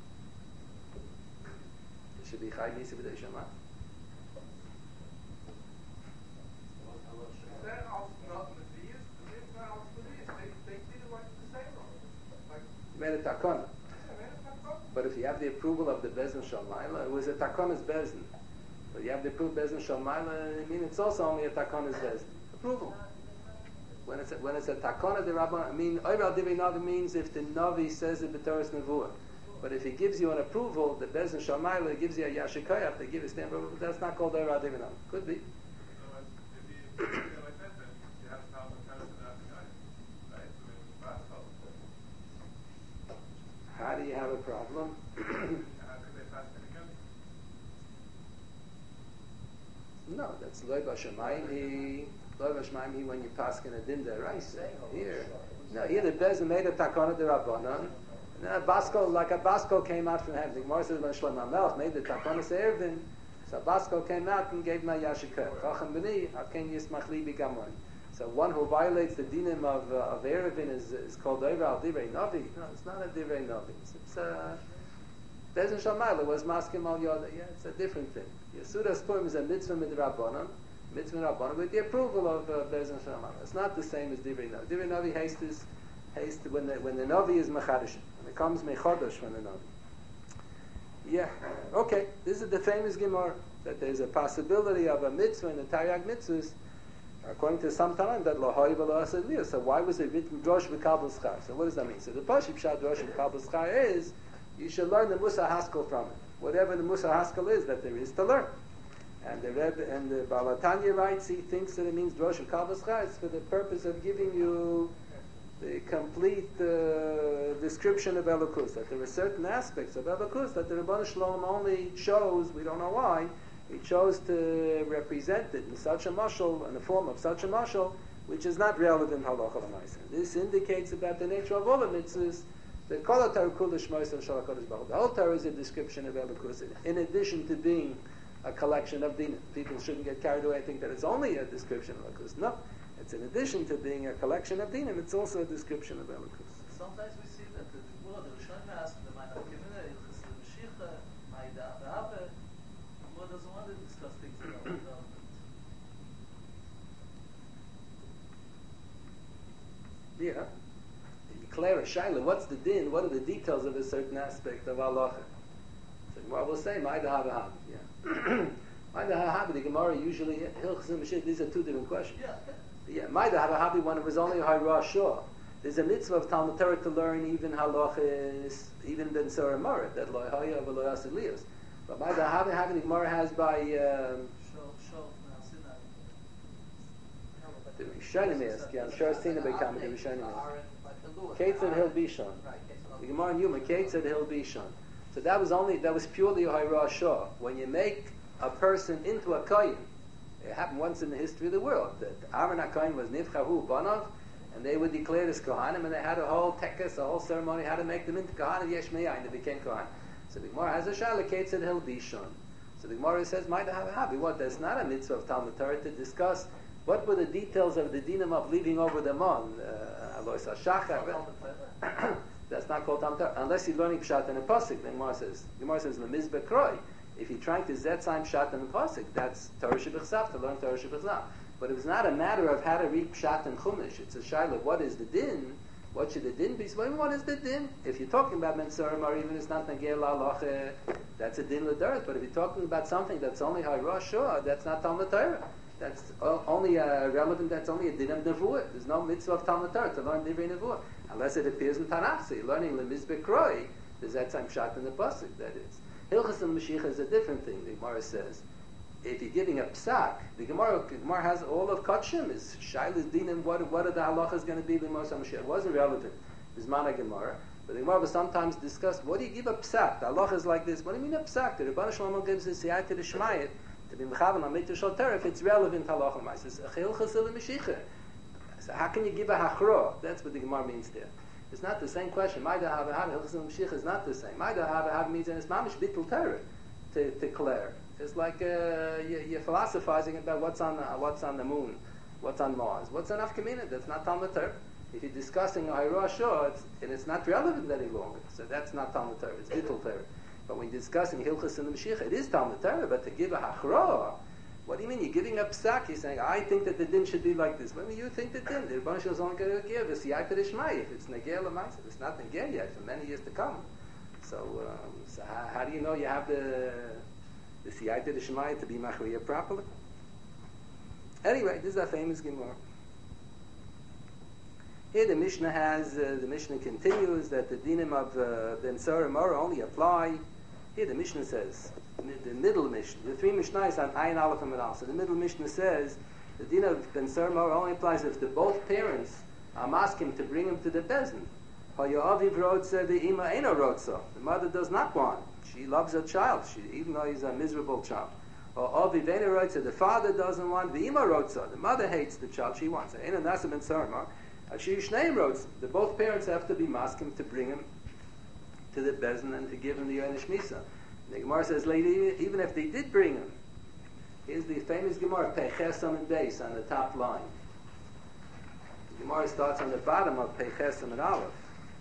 It should be Chaim Yisrael Shema. You made a takana. But if you have the approval of the Bezdin Shalmaila, it was a Takonis Bezdin. But you have the approval of Bezdin Shalmaila, I mean, it's also only a Takonis Bezdin. Approval. When it's a Takona de Rabban, I mean, Oiral Divrei Navi means if the Navi says it b'Toras Nevuah. But if he gives you an approval, the Bezdin Shalmaila gives you a Yashikoyach, they give you a stamp, but that's not called Oiral Divrei Navi. Could be. How do you have a problem? No, that's Loi Bashamayim. Loi Bashamayim when you pass in a din deraisa. Here, no, here the Bezdin made a takana de Rabbanan. And then a Basko came out from heaven. The Gemara says when Shlomo Melech made the takana Eruvin, so Basko came out and gave my yashikah. Chacham b'ni, haken yismach li bigamon. So one who violates the dinim of Eruvin is called Oiral Divrei Navi. No, it's not a Divrei Navi. It's Bezdin Shalmaila was maskim al yoda. Yeah, it's a different thing. Yasudas Purim is a mitzvah midrabanan, with the approval of Bezdin Shalmaila. It's not the same as Divrei Navi. Divrei Navi haste when the Navi is mechadish. When it comes mechadosh from the Navi. Yeah, okay. This is the famous Gemara that there's a possibility of a mitzvah in the Taryag mitzvahs. According to some time, that Lahoi V'Lo Asad Liyah. So why was it written Drosh V'Kabel Schar? So what does that mean? So the Pashib Pshat Drosh V'Kabel Schar is, you should learn the Musa Haskell from it. Whatever the Musa Haskell is that there is to learn. And the Rebbe and the Baal HaTanya writes, he thinks that it means Drosh V'Kabel Schar. It's for the purpose of giving you the complete description of Elokus. That there are certain aspects of Elokus that the Rebbeinu Shalom only shows, we don't know why, He chose to represent it in such a mashal, in the form of such a mashal, which is not relevant halacha l'maisa. This indicates about the nature of all the mitzvahs. The kol Torah kula shmois and shal HaKadosh Baruch Hu. The whole Torah is a description of Elokus. In addition to being a collection of dinim, people shouldn't get carried away. I think that it's only a description of Elokus. No, it's in addition to being a collection of dinim. It's also a description of Elokus. Sometimes we see that the Rishonim ask the Ma'adah Kemina, Ilchus Mashiach, Ma'ida, the Abba, Gemara doesn't want to discuss things that are relevant. Yeah. You declare a shaila, what's the din? What are the details of a certain aspect of halacha? So Gemara will say, Ma'ida Hava. Yeah. Ma'ida Hava, the Gemara usually, Hilchus and Mashiach, these are two different questions. Yeah. Ma'ida Hava, when it was only a Hara Shah. There's a mitzvah of Talmud Torah to learn even halachas, even Ben Surah Mara, that lo haya v'lo yasid liyos. But Ma'ida Hava, the Gemara has by the Rishonim ask, I'm sure I've seen it by Kama, the Rishonim ask. Kate said he'll be shon. The Gemara in Yuma, Kate said he'll be shon. So that was purely a Hara Shah. When you make a person into a kohen, it happened once in the history of the world, that Aaron HaKohen was Nivchahu Banov, and they were declared as Kohanim, and they had a whole tekes, a whole ceremony, how to make them into Kohanim, Yesh Me'ayin, they became Kohanim. So the Gemara has a shaila, Kate said he'll be shon. So the Gemara says, Ma'ida Hava. What? There's not a mitzvah of Talmud Torah to discuss what were the details of the dinim of leaving over the mon, Alois HaShachar. That's not called Talmud Torah. Unless you're learning Pshat and a Pasuk, the Gemara says, Lemiz Bekroi. If you're trying to Zetzayim Pshat and a Pasuk, that's Torah Shebichsav, to learn Torah Shebichsav. But it was not a matter of how to read Pshat and Chumash. It's a shaila, what is the din? What should the din be? So what is the din? If you're talking about Mensurim or even it's not Nagel Aloche, that's a din l'daret. But if you're talking about something that's only Hara Shah, that's not Talmud Torah. That's only relevant, that's only a din of Nevuah. There's no mitzvah of Talmud Torah to learn Divrei Nevuah. Unless it appears in Tanakh. So you're learning Lemiz Bekroi, there's that time Pshat in the Pasuk, that is. Hilchas and Mashiach is a different thing, the Gemara says. If you're giving a psak, the Gemara has all of Kotshim, is Shailas Dinim, what are the halachas going to be, the Moshe Mashiach? It wasn't relevant. It was Mana Gemara. But the Gemara was sometimes discussed, what do you give a psak? The halacha is like this. What do you mean a psak? The Rebbeinu Shalom gives a siyat to the Shmayit, to be mechavan on Mitzvah Shal Torah, if it's relevant halacha ma'is. It's a Hilchas and Mashiach. So how can you give a hachro? That's what the Gemara means there. It's not the same question. Ma'ida Hava Hava, Hilchas and Mashiach is not the same. Ma'ida Hava Hava means, and it's mamish bittul Torah to declare. It's like you're philosophizing about what's on the moon, what's on Mars, what's on Afkamina. That's not Talmud Torah. If you're discussing a Hara Shah, and it's not relevant any longer, so that's not Talmud Torah. It's Bittul Torah. But when you're discussing Hilchas and the Mashiach, it is Talmud Torah. But to give a Hachra, what do you mean? You're giving a psak. You're saying, I think that the din should be like this. What do you think the din? The Rebbeinu Shalom is only going to give a siyata d'shmai. If it's negel l'maisa, it's not negel yet for many years to come. So how do you know you have the siyata d'shmai to be machriya properly? Anyway, this is a famous Gemara. Here the Mishnah continues that the dinim of Ben Surah Mora only apply. Here the Mishnah says, the middle Mishnah, the three Mishnahs on Ayin Aleph and Al. So the middle Mishnah says, the din of Ben Surah Mora only applies if the both parents are asking to bring him to the Bezdin. The mother does not want. She loves her child, even though he's a miserable child. Or the father doesn't want. The mother hates the child, she wants it. The both parents have to be masking to bring him to the Bezdin and to give him the Yonesh Misa. The Gemara says, lady, even if they did bring him, here's the famous Gemara, Peichesam and Beis on the top line. The Gemara starts on the bottom of Peichesam and Aleph.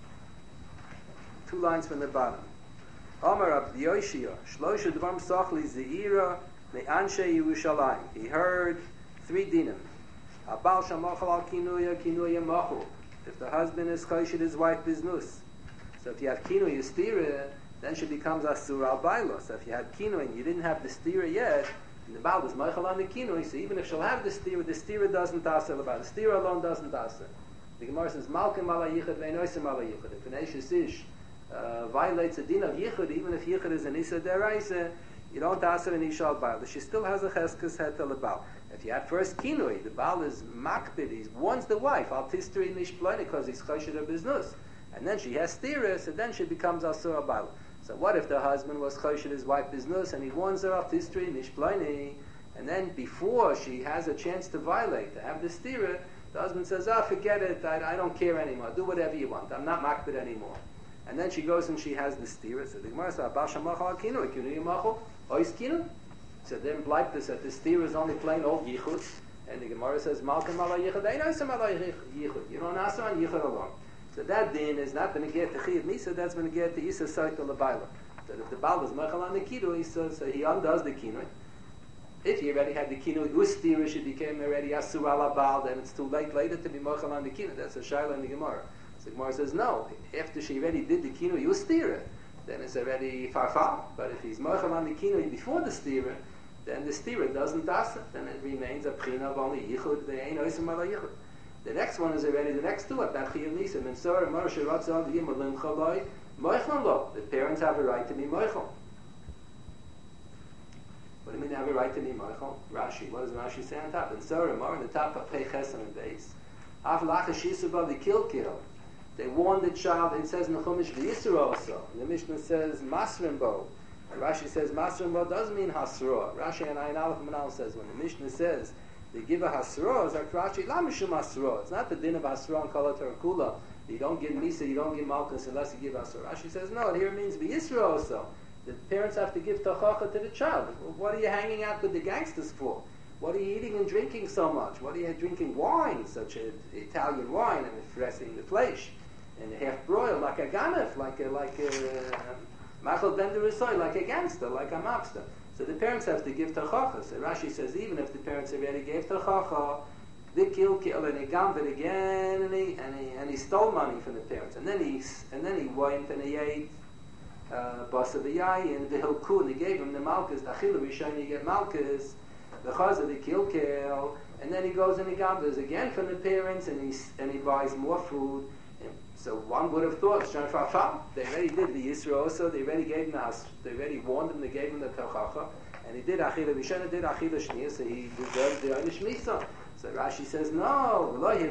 2 lines from the bottom. Amar Rabbi Yoshia, Shlosha Dvam Sachli Zeira Me'anshe Yerushalayim. He heard 3 dinim. Abal Shamachal al Kinuya, Kinuya Machul. If the husband is Choshed his wife biznus. So if you have Kinuya Stira, then she becomes Asur al Bailo. So if you had Kinuya and you didn't have the Stira yet, and the Baal is Machal on the Kinuya, so even if she'll have the Stira doesn't Asur about. The Stira alone doesn't Asur. The Gemara says, Malkim ala Yichud ve'noisem ala Yichud. If an Eshes Ish violates a din of Yichud, even if Yichud is an Isa Deraisa, you don't Asur an Isha al Baal. She still has a Cheskes Hetel al If you had first Kinuya, the Baal is Makbid, he wants the wife, al Tistri Nishploine, because he's Choshed her biznus. And then she has Stira, so then she becomes Asur al Baal. So what if the husband was choshed his wife biznus and he warns her of history, nishpleini, and then before she has a chance to violate, to have the stira, the husband says, forget it, I don't care anymore, do whatever you want, I'm not makbid anymore. And then she goes and she has the stira. So the Gemara says, Abal Shamach al Kinu, Kinu Yamachu, Ois Kinu. So then bleibt es that the stira is only plain old yichud. And the Gemara says, Malkim ala yichud, ein oisam ala yichud. You don't ask on yichud alone. So that din is not going to get the Chiyuv Misa, that's going to get the Isa Saita L'Baila. So if the Baal is Mechal on the Kinu, he says, so he undoes the Kinu. If he already had the Kinu, Ustira, she became already Asur ala Baal, then it's too late later to be Mechal on the Kinu. That's a Shaila in the Gemara. So the Gemara says, no, after she already did the Kinu, Ustira, then it's already farfal. But if he's Mechal on the Kinu before the Stira, then the Stira doesn't das it, then it remains a Prina of only Yichud, the Ein Oisam ala Yichud. The next one is already the next two at that Chiyuv Nisa. Mensor Moshe Ratzal Yimalim Chaloi Moichel Lo. The parents have a right to be Moichel. What do you mean they have a right to be Moichel? Rashi. What does Rashi say on top? Mensor Mor on the top of Pei Chesam and Beis. Av Lacha Shisuba the Kill. They warned the child. It says in the Chumash V'Yisra also. The Mishnah says Masrimbo. And Rashi says Masrimbo does mean Hasra. Rashi and Ayin Aleph Manal says when the Mishnah says they give a hasra, it's like Rashi, la mishum hasra. It's not the din of hasra and kala terakula. You don't give misa, you don't give malchus unless you give hasra. Rashi says, no, it here means v'yisra also. The parents have to give tachacha to the child. What are you hanging out with the gangsters for? What are you eating and drinking so much? What are you drinking wine, such as Italian wine, and fressing the flesh, and half broiled, like a ganef, like a machal ben derusoy, like a gangster, like a mobster. So the parents have to give tachacha. So Rashi says even if the parents already gave tachacha, the kill and he gambled again, and he stole money from the parents, and then he went and he ate basa v'yai and the hilku, and he gave him the malchus, the achilu rishon, you get malchus, the chazah, the kill, and then he goes and he gambles again from the parents, and he buys more food. And so one would have thought, they already did the Yisro also, they already gave him they already warned him, they gave him the Tachacha, and he did Achila Rishon, did Achila Shniya, so he deserved the Einish Misa. So Rashi says, no,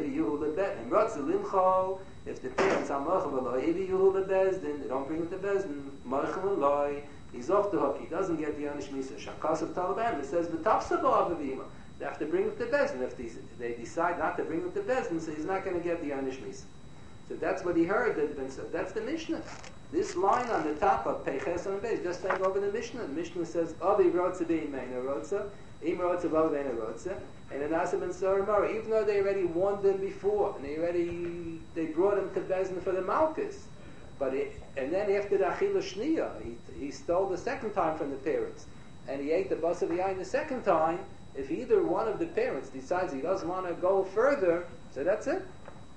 if the parents are Mochav, then they don't bring him to Bezdin, Mochav Loi, he's off the hook, he doesn't get the Einish Misa. Shakas of Taliban, it says, they have to bring him to Bezdin. If they decide not to bring him to Bezdin, so he's not going to get the Einish Misa. So that's what he heard that had been said. That's the Mishnah. This line on the top of Peiches and Beis, just saying over the Mishnah. The Mishnah says, Avi Rotza Bein Meina Rotza, Im Rotza Vav Veina Rotza, and in Asa ben Soramara, even though they already warned them before, and they brought him to Bezdin for the Malchus. And then after the Achila Shniya, he stole the second time from the parents, and he ate the Basa V'yayin the second time. If either one of the parents decides he doesn't want to go further, so that's it.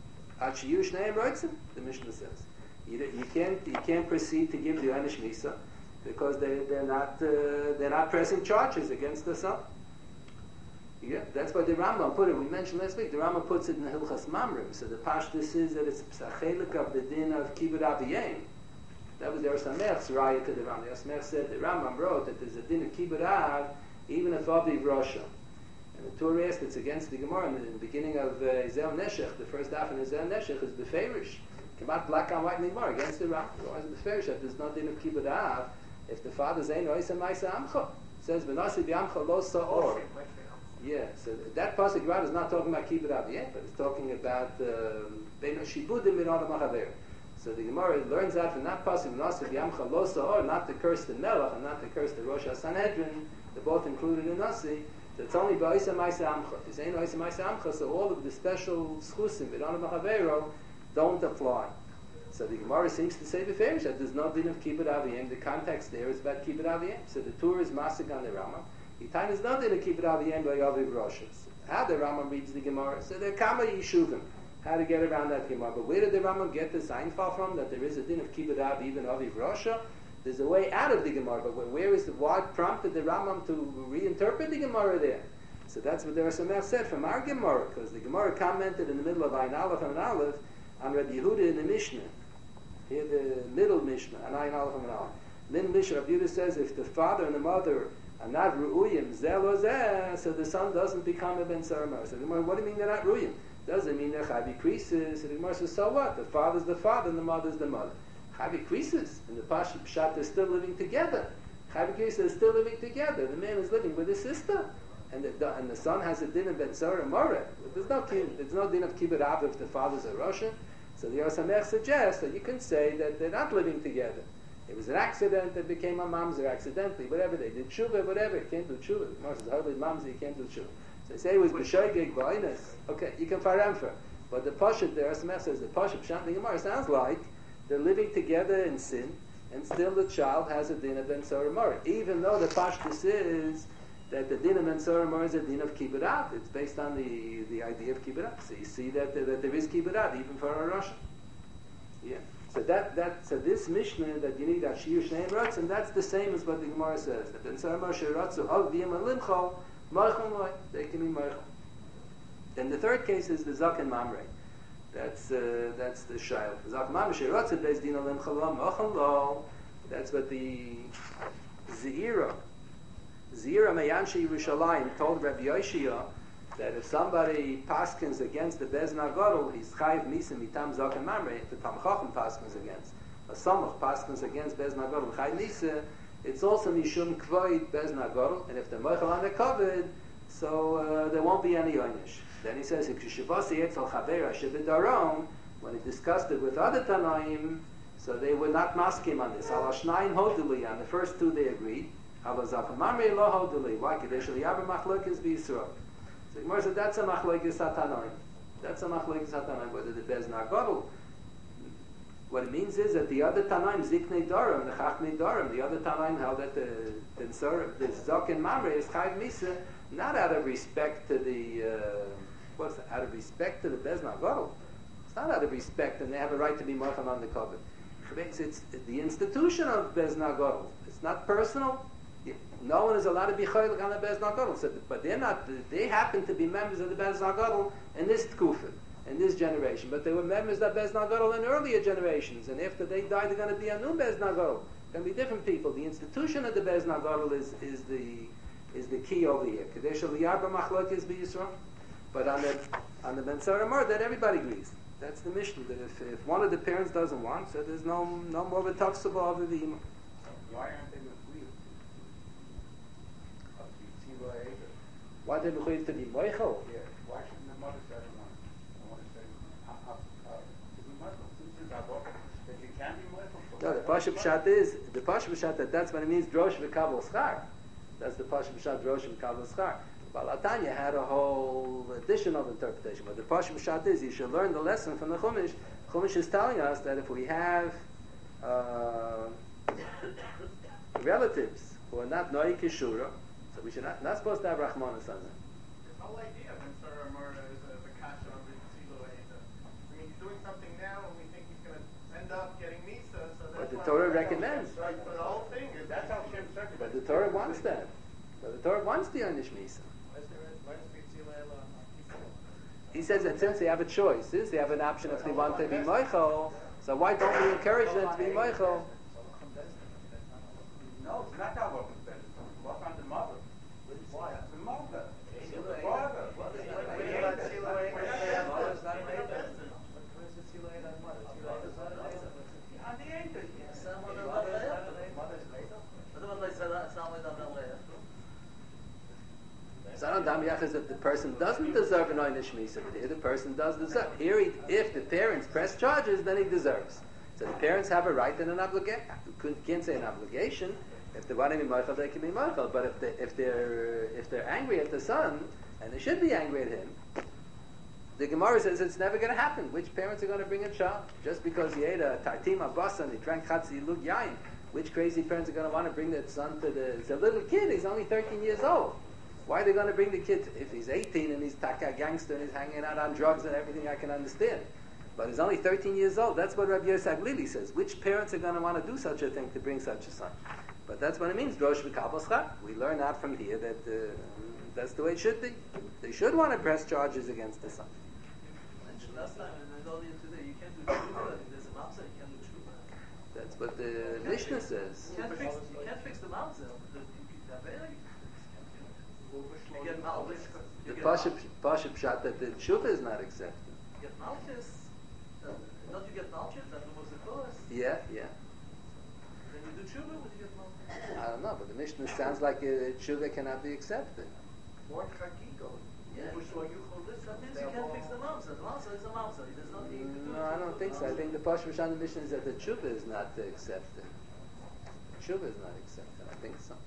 The Mishnah says you can't proceed to give the Einish Misa because they're not pressing charges against the son. Yeah, that's why the Rambam put it. We mentioned last week. The Rambam puts it in the Hilchas Mamrim. So the Pashtus is that it's psachelik of the din of kibbud aviyim. That was the Samech's raya to the Rambam. The Samech said the Rambam wrote that there's a din of kibbud av even if aviv Rasha. And the Torah asked, it's against the Gemara. In the beginning of Ezel Neshech, the first daf in Ezel Neshech is Beferish. Came out black and white in the Gemara against the Rambam. Why is Beferish? There's no din of kibbud av if the father's ein oisa ma'isa amcha. It says v'nasi b'amcha lo sa'or. Yeah, so that pasuk right is not talking about kibbud av yet, but it's talking about bein shibudim min adam haver. So the Gemara learns out from that pasuk v'nasi b'amcha lo sa'or, not to curse the Melech and not to curse the Rosh HaSanhedrin. They're both included in Nasi. So it's only ba'isa ma'isa amcha. If you say no isa ma'isa amcha, so all of the special schusim min adam haver don't apply. So the Gemara seems to say beferish that there's no din of kibbud aviyim. The context there is about kibbud aviyim. So the Torah is masik on the Rambam. Yitain is not din of kibbud aviyim by Aviv Roshas. How the Rambam reads the Gemara? So there are kama yishuvim. How to get around that Gemara? But where did the Rambam get the Seinfall from? That there is a din of kibbud av even Aviv Rosha. There's a way out of the Gemara. But what prompted the Rambam to reinterpret the Gemara there? So that's what the Rasameh said from our Gemara, because the Gemara commented in the middle of Ayin Aleph and Aleph on Rabbi Yehuda in the Mishnah. Here the middle Mishnah, and Ayin Aleph and Aleph. Then Mishnah, Rabbi Yehuda says, if the father and the mother are not ru'uyim, zeh lo zeh, so the son doesn't become a ben sarmar. So the Gemara, what do you mean they're not ru'uyim? Doesn't mean they're chavi krisis. So the Gemara says, so what? The father's the father and the mother's the mother. Chavi Krisis, and the Pasha Pshat is still living together. Chavi Krisis is still living together. The man is living with his sister. And the son has a din of Ben Zora Moreh. There's no din of Kibbut Av if the father's a Russian. So the Yosamech suggests that you can say that they're not living together. It was an accident that became a mamzer accidentally, whatever. They did tshuva, whatever. You can't do tshuva. The Gemara says, hardly mamzer, you can't do tshuva. So they say it was b'shoigeg b'oinus. Okay, you can faramfer. But the Pashat, the Yosamech says, the Pashat Pshat, the Gemara sounds like they're living together in sin, and still the child has a din of Ben Zora Moreh. Even though the Pashtus is that the din of Ben Zora Moreh is a din of Kibbut Av. It's based on the idea of Kibbut Av. So you see that there is Kibbut Av, even for a Russian. Yeah. So so this Mishnah that you need that Shiyur Shneim Ratz, and that's the same as what the Gemara says. That Ben Zora Moreh Sheratzu Al V'yim Alimchol Moichel Moi. They can be Moichel. Then the third case is the Zaken Mamrei. That's the Shail. Zaken Mamrei Sheratzu Beis Din Alimchol Moichel Lo. That's what the Zira Meyanshi Yerushalayim told Rabbi Yoshia that if somebody paskins against the Bez Nagadol, he's chayiv misa mitam zaken mamrei. If the Tam Chacham paskins against, a samach paskins against Bez Nagadol, chayiv misa, it's also mishum kvoid Bez Nagadol, and if the moichel on the covered, so there won't be any oynish. Then he says, when he discussed it with other Tanaim, so they were not maskim on this. Al Ashnaim hoduli, on the first two they agreed. Why? Kadesh liyaber machlokes b'Yisrael. So Gemara said that's a machlokes hatanoim. That's a machlokes hatanoim. Whether the Bez Nagadol, what it means is that the other Tanaim ziknei darim, the chachmei darim, the other Tanaim held that the zaken mamre is chayv misa, not out of respect to out of respect to the Bez Nagadol. It's not out of respect, and they have a right to be moichel on the cover. It's the institution of Bez Nagadol. It's not personal. No one is allowed to be chaylik on the Bez Nagadol. So, but they're not. They happen to be members of the Bez Nagadol in this tkufa, in this generation. But they were members of Bez Nagadol in earlier generations. And after they die, they're going to be a new Bez Nagadol. Going to be different people. The institution of the Bez Nagadol is the key over here. Kadesh liyarba machlokes b'Yisrael. But on the Ben Zora Moreh, that everybody agrees. That's the Mishnah. That if one of the parents doesn't want, so there's no more of a tafsaba over the imam. Why aren't they agreed? Why are they mechuyev to be moichel? Yeah. Why shouldn't the mother say I want to say to be moichel? Since it's avot, that you can be moichel. No, the Pasha Pshat that's what it means drosh v'kabel schar. That's the Pasha Pshat drosh v'kabel schar. Balatanya had a whole additional interpretation, but the Pasha Pshat is you should learn the lesson from the Chumash. Chumash is telling us that if we have relatives who are not Noy Kishura, so we should not supposed to have Rahmanas on them. The whole idea of Mitzvah Murder is a kasha on the Tzilo Eida. I mean, he's doing something now and we think he's going to end up getting Misa, so that's But the why Torah we're recommends. Right, but the whole thing is That's how Shem circulates. But the Torah wants that. But the Torah wants the Onish Misa. Where's the Tzilo Eila on Misa? He says that since they have a choice, since they have an option if they want to be Moichel, so why don't we encourage them to be Moichel? No, it's not that welcome better. Walk on the mother. Why? The mother. The father. Zanadam Yachas, if the person doesn't deserve an Oynish Misa, but here the person does deserve. Here, if the parents press charges, then he deserves. So the parents have a right and an obligation. Can't say an obligation. If they want to be moichel, they can be moichel. But if they're angry at the son, and they should be angry at him, the Gemara says it's never going to happen. Which parents are going to bring a child just because he ate a tartima basa and he drank chatzi lug yain? Which crazy parents are going to want to bring that son to the little kid? He's only 13 years old. Why are they going to bring the kid if he's 18 and he's taka gangster and he's hanging out on drugs and everything? I can understand. But he's only 13 years old. That's what Rabbi Yosef Lili says. Which parents are going to want to do such a thing to bring such a son? But that's what it means. Drosh v'kabel schar. We learn out from here that that's the way it should be. They should want to press charges against the son. Last time and earlier today, you can't do tshuva. There's a mamzer, you can't do tshuva. That's what the Mishnah says. You can't fix the mamzer. You get malchus. The Pasha Pshat that the tshuva is not accepted. You get malchus. Don't you get malchus? That was the course. Yeah. Then you do tshuva when you get malchus. I don't know, but the Mishnah sounds like a tshuva cannot be accepted. What chagigo? Yeah. That means you can't fix the mamsa. The mamsa is a mamsa. There's nothing you can do. No, I don't think so. I think the Pashto Shana Mishnah is that the tshuva is not accepted. Tshuva is not accepted. I think so.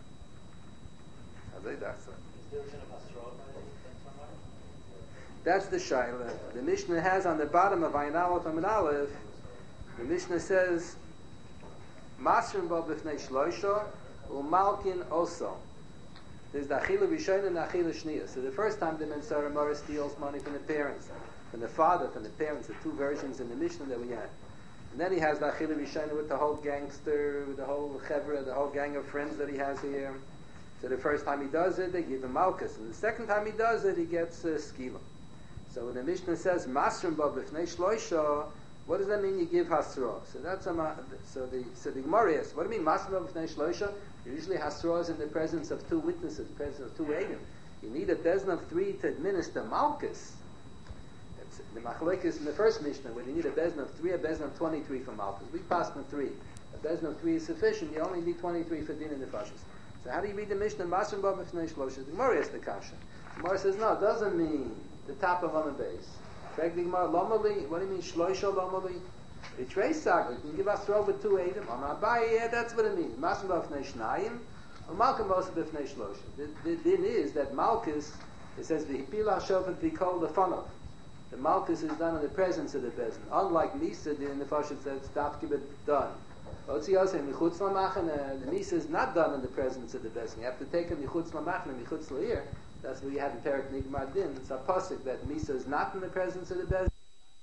That's the shaila. The Mishnah has on the bottom of Ayin Aleph Amud Aleph, the Mishnah says, Masrim bo b'fnei shloisha u'malkin oso. There's the Achila Rishon and the Achila Shniya. So the first time the Mensara Mora steals money from the parents, from the father, from the parents, the two versions in the Mishnah that we had. And then he has the Achila Rishon with the whole gangster, with the whole chevra, the whole gang of friends that he has here. So the first time he does it, they give him Malkus. And the second time he does it, he gets Skila. So when the Mishnah says, Masrim bo b'fnei shloisha, what does that mean you give Hasra? So that's so the Gemara asks, what do you mean Masrim bo b'fnei shloisha? Usually Hasra is in the presence of two witnesses, the presence of two Eidim. You need a bezin of 3 to administer Malkus. The Machlokes in the first Mishnah, where you need a bezin of 3, a bezin of 23 for Malkus. We passed on 3. A bezin of 3 is sufficient. You only need 23 for din and nefashos. So how do you read the Mishnah? Masrim bo b'fnei shlosha. The Gemara asks the kasha. The Gemara says no, it doesn't mean the top of on the base. Frag the Gemara, lomali. What do you mean shlosha lomali? The trace saga. You can give us throw with 2 Eidim. On Abaye, yeah, that's what it means. Masrim bo b'fnei shnayim. Or malkum bo b'fnei shlosha. The din is that Malkus, it says v'hipila shofet v'kol lefanov. The Malkus is done in the presence of the bezin. Unlike Misa, in the Fashit says, stop, give it done. The Misa is not done in the presence of the bezin. You have to take him Michutz Lamachna, Michutz La'ir. That's what we have in Perek Nigmar Din. It's a pasuk that Misa is not in the presence of the bezin.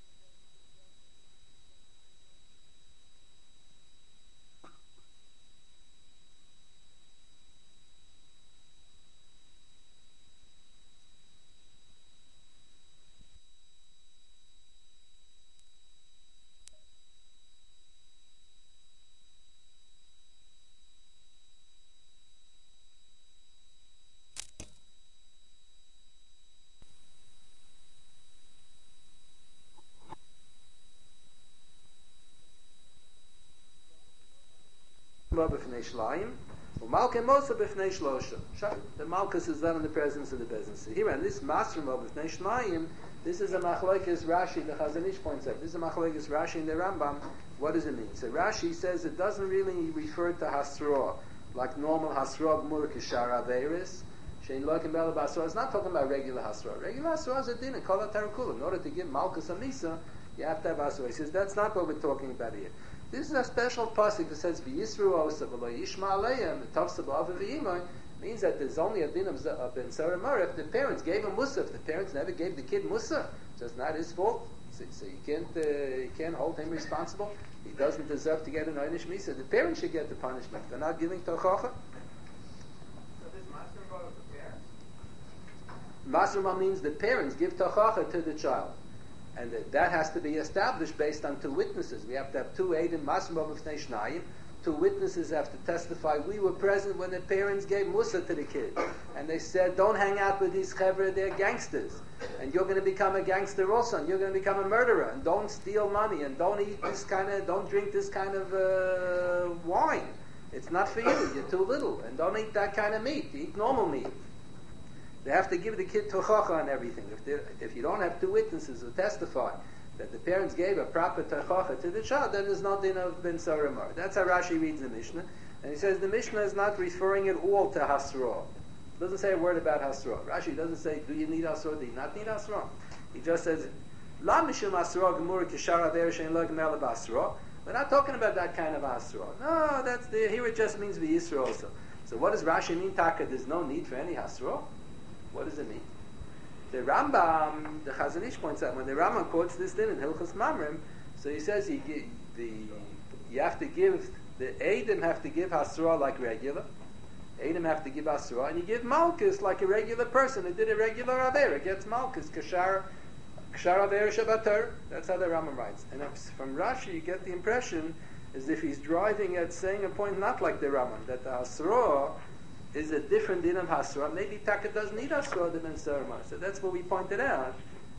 The Malkus is done in the presence of the bezin. So here on this Masrim b'fnei Shlayim, this is a machlokes Rashi. The Chazon Ish points out this is a machlokes Rashi in the Rambam. What does it mean? So Rashi says it doesn't really refer to Hasra like normal Hasra Gmur Kishar Averis. Shein Lokim Bela Basra. It's not talking about regular Hasra. Regular Hasra is a din and Kol HaTarakula. In order to give Malkus a Misa, you have to have Hasra. He says that's not what we're talking about here. This is a special pasuk that says v'yisru osa v'lo yishma aleim v'tafsa b'av v'yimoy, means that there's only a din of ben Sarah Mara if the parents gave him musa. If the parents never gave the kid musa, so it's not his fault. So you can't hold him responsible. He doesn't deserve to get an einish misa. The parents should get the punishment. They're not giving tochacha. So this Masrim Bo the parents? Masruma means the parents give tochacha to the child. And that has to be established based on 2 witnesses. We have to have 2 Eidim, Masrim bo b'fnei Shnayim. 2 witnesses have to testify. We were present when the parents gave Musa to the kid. And they said, don't hang out with these chevra, they're gangsters. And you're going to become a gangster also, and you're going to become a murderer. And don't steal money, and don't drink this kind of wine. It's not for you, you're too little. And don't eat that kind of meat, eat normal meat. They have to give the kid tochacha on everything. If you don't have 2 witnesses who testify that the parents gave a proper tochacha to the child, then there's no din of ben Sarah Mara. That's how Rashi reads the Mishnah. And he says the Mishnah is not referring at all to Hasra. It doesn't say a word about Hasra. Rashi doesn't say, do you need Hasra, do you not need Hasra? He just says, La mishum Hasra gemur kishar aver shein lo gemel b'Hasra. We're not talking about that kind of Hasra. No, here it just means v'Yisra also. So what does Rashi mean, Taka? There's no need for any Hasra? What does it mean? The Rambam, the Chazon Ish points out, when the Rambam quotes this din in Hilchos Mamrim, so he says you have to give, the Eidim have to give Hasra like regular, Eidim have to give Hasra, and you give Malkus like a regular person who did a regular Avera, gets Malkus, Kashar Avera Shabbatar. That's how the Rambam writes. And from Rashi you get the impression as if he's driving at saying a point not like the Rambam, that the Hasra is a different din of Hasra. Maybe Taka doesn't need Hasra, the Ben Sarah. So that's what we pointed out,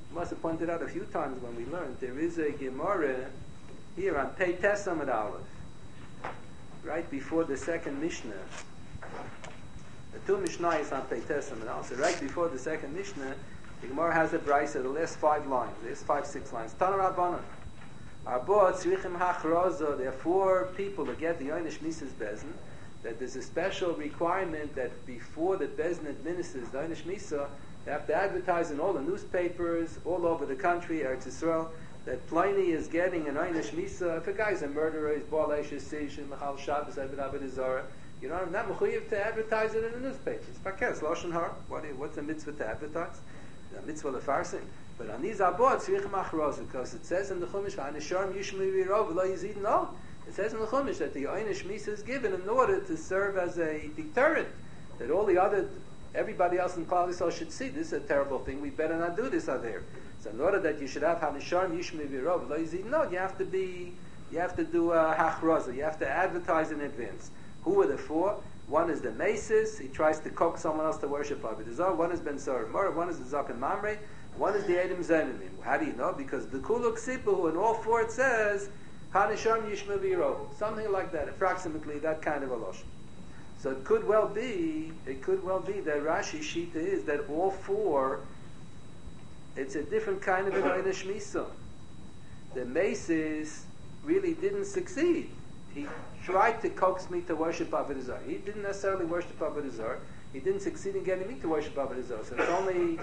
must have pointed out a few times when we learned, there is a Gemara here on Pei Tesam at Aleph, right before the second Mishnah. The two Mishnahs on Pei Tesam and Aleph. So right before the second Mishnah, the Gemara has a brisa, the last 5 lines, the last 5-6 lines. Tana Rabbanan. Arbot tzrichim hachroza. There are 4 people that get the Oynish Misas Bezin. That there's a special requirement that before the Bezin administers the Oynish Misa, they have to advertise in all the newspapers all over the country, Eretz Yisrael, that Pliny is getting an Oynish Misa. If a guy's a murderer, he's Baal Eish Sish, Machal Shabbos, Abed Zara, you know, I'm not mechuyev to advertise it in the newspapers. Fakes, Lashon Hara. What's the mitzvah to advertise? The mitzvah lefarsim. But on these abot, tzrichim achroz, because it says in the Chumash, "V'anisharm yishmei v'irov v'lo yizid." No, it says in the Chumash that the Oynish Misa is given in order to serve as a deterrent, that all the other, everybody else in Klal Yisrael should see this is a terrible thing. We better not do this out there. So in order that you should have "Hanisharm yishmei v'irov v'lo yizid," no, you have to do a hachroza. You have to advertise in advance. Who are the 4? One is the Mesis. He tries to coax someone else to worship Avodah Zarah. One is Ben Sar Mor. One is the Zaken Mamre. One is the Edom Zemimim. How do you know? Because the Kuluk Sipu, in all 4 it says, Hanisham Yishma V'Yirov. Something like that, approximately that kind of a lotion. So it could well be that Rashi Shita is that all 4, it's a different kind of an Oynish Misa. The Mesis really didn't succeed. He tried to coax me to worship Avodah Zarah. He didn't necessarily worship Avodah Zarah. He didn't succeed in getting me to worship Avodah Zarah. So it's only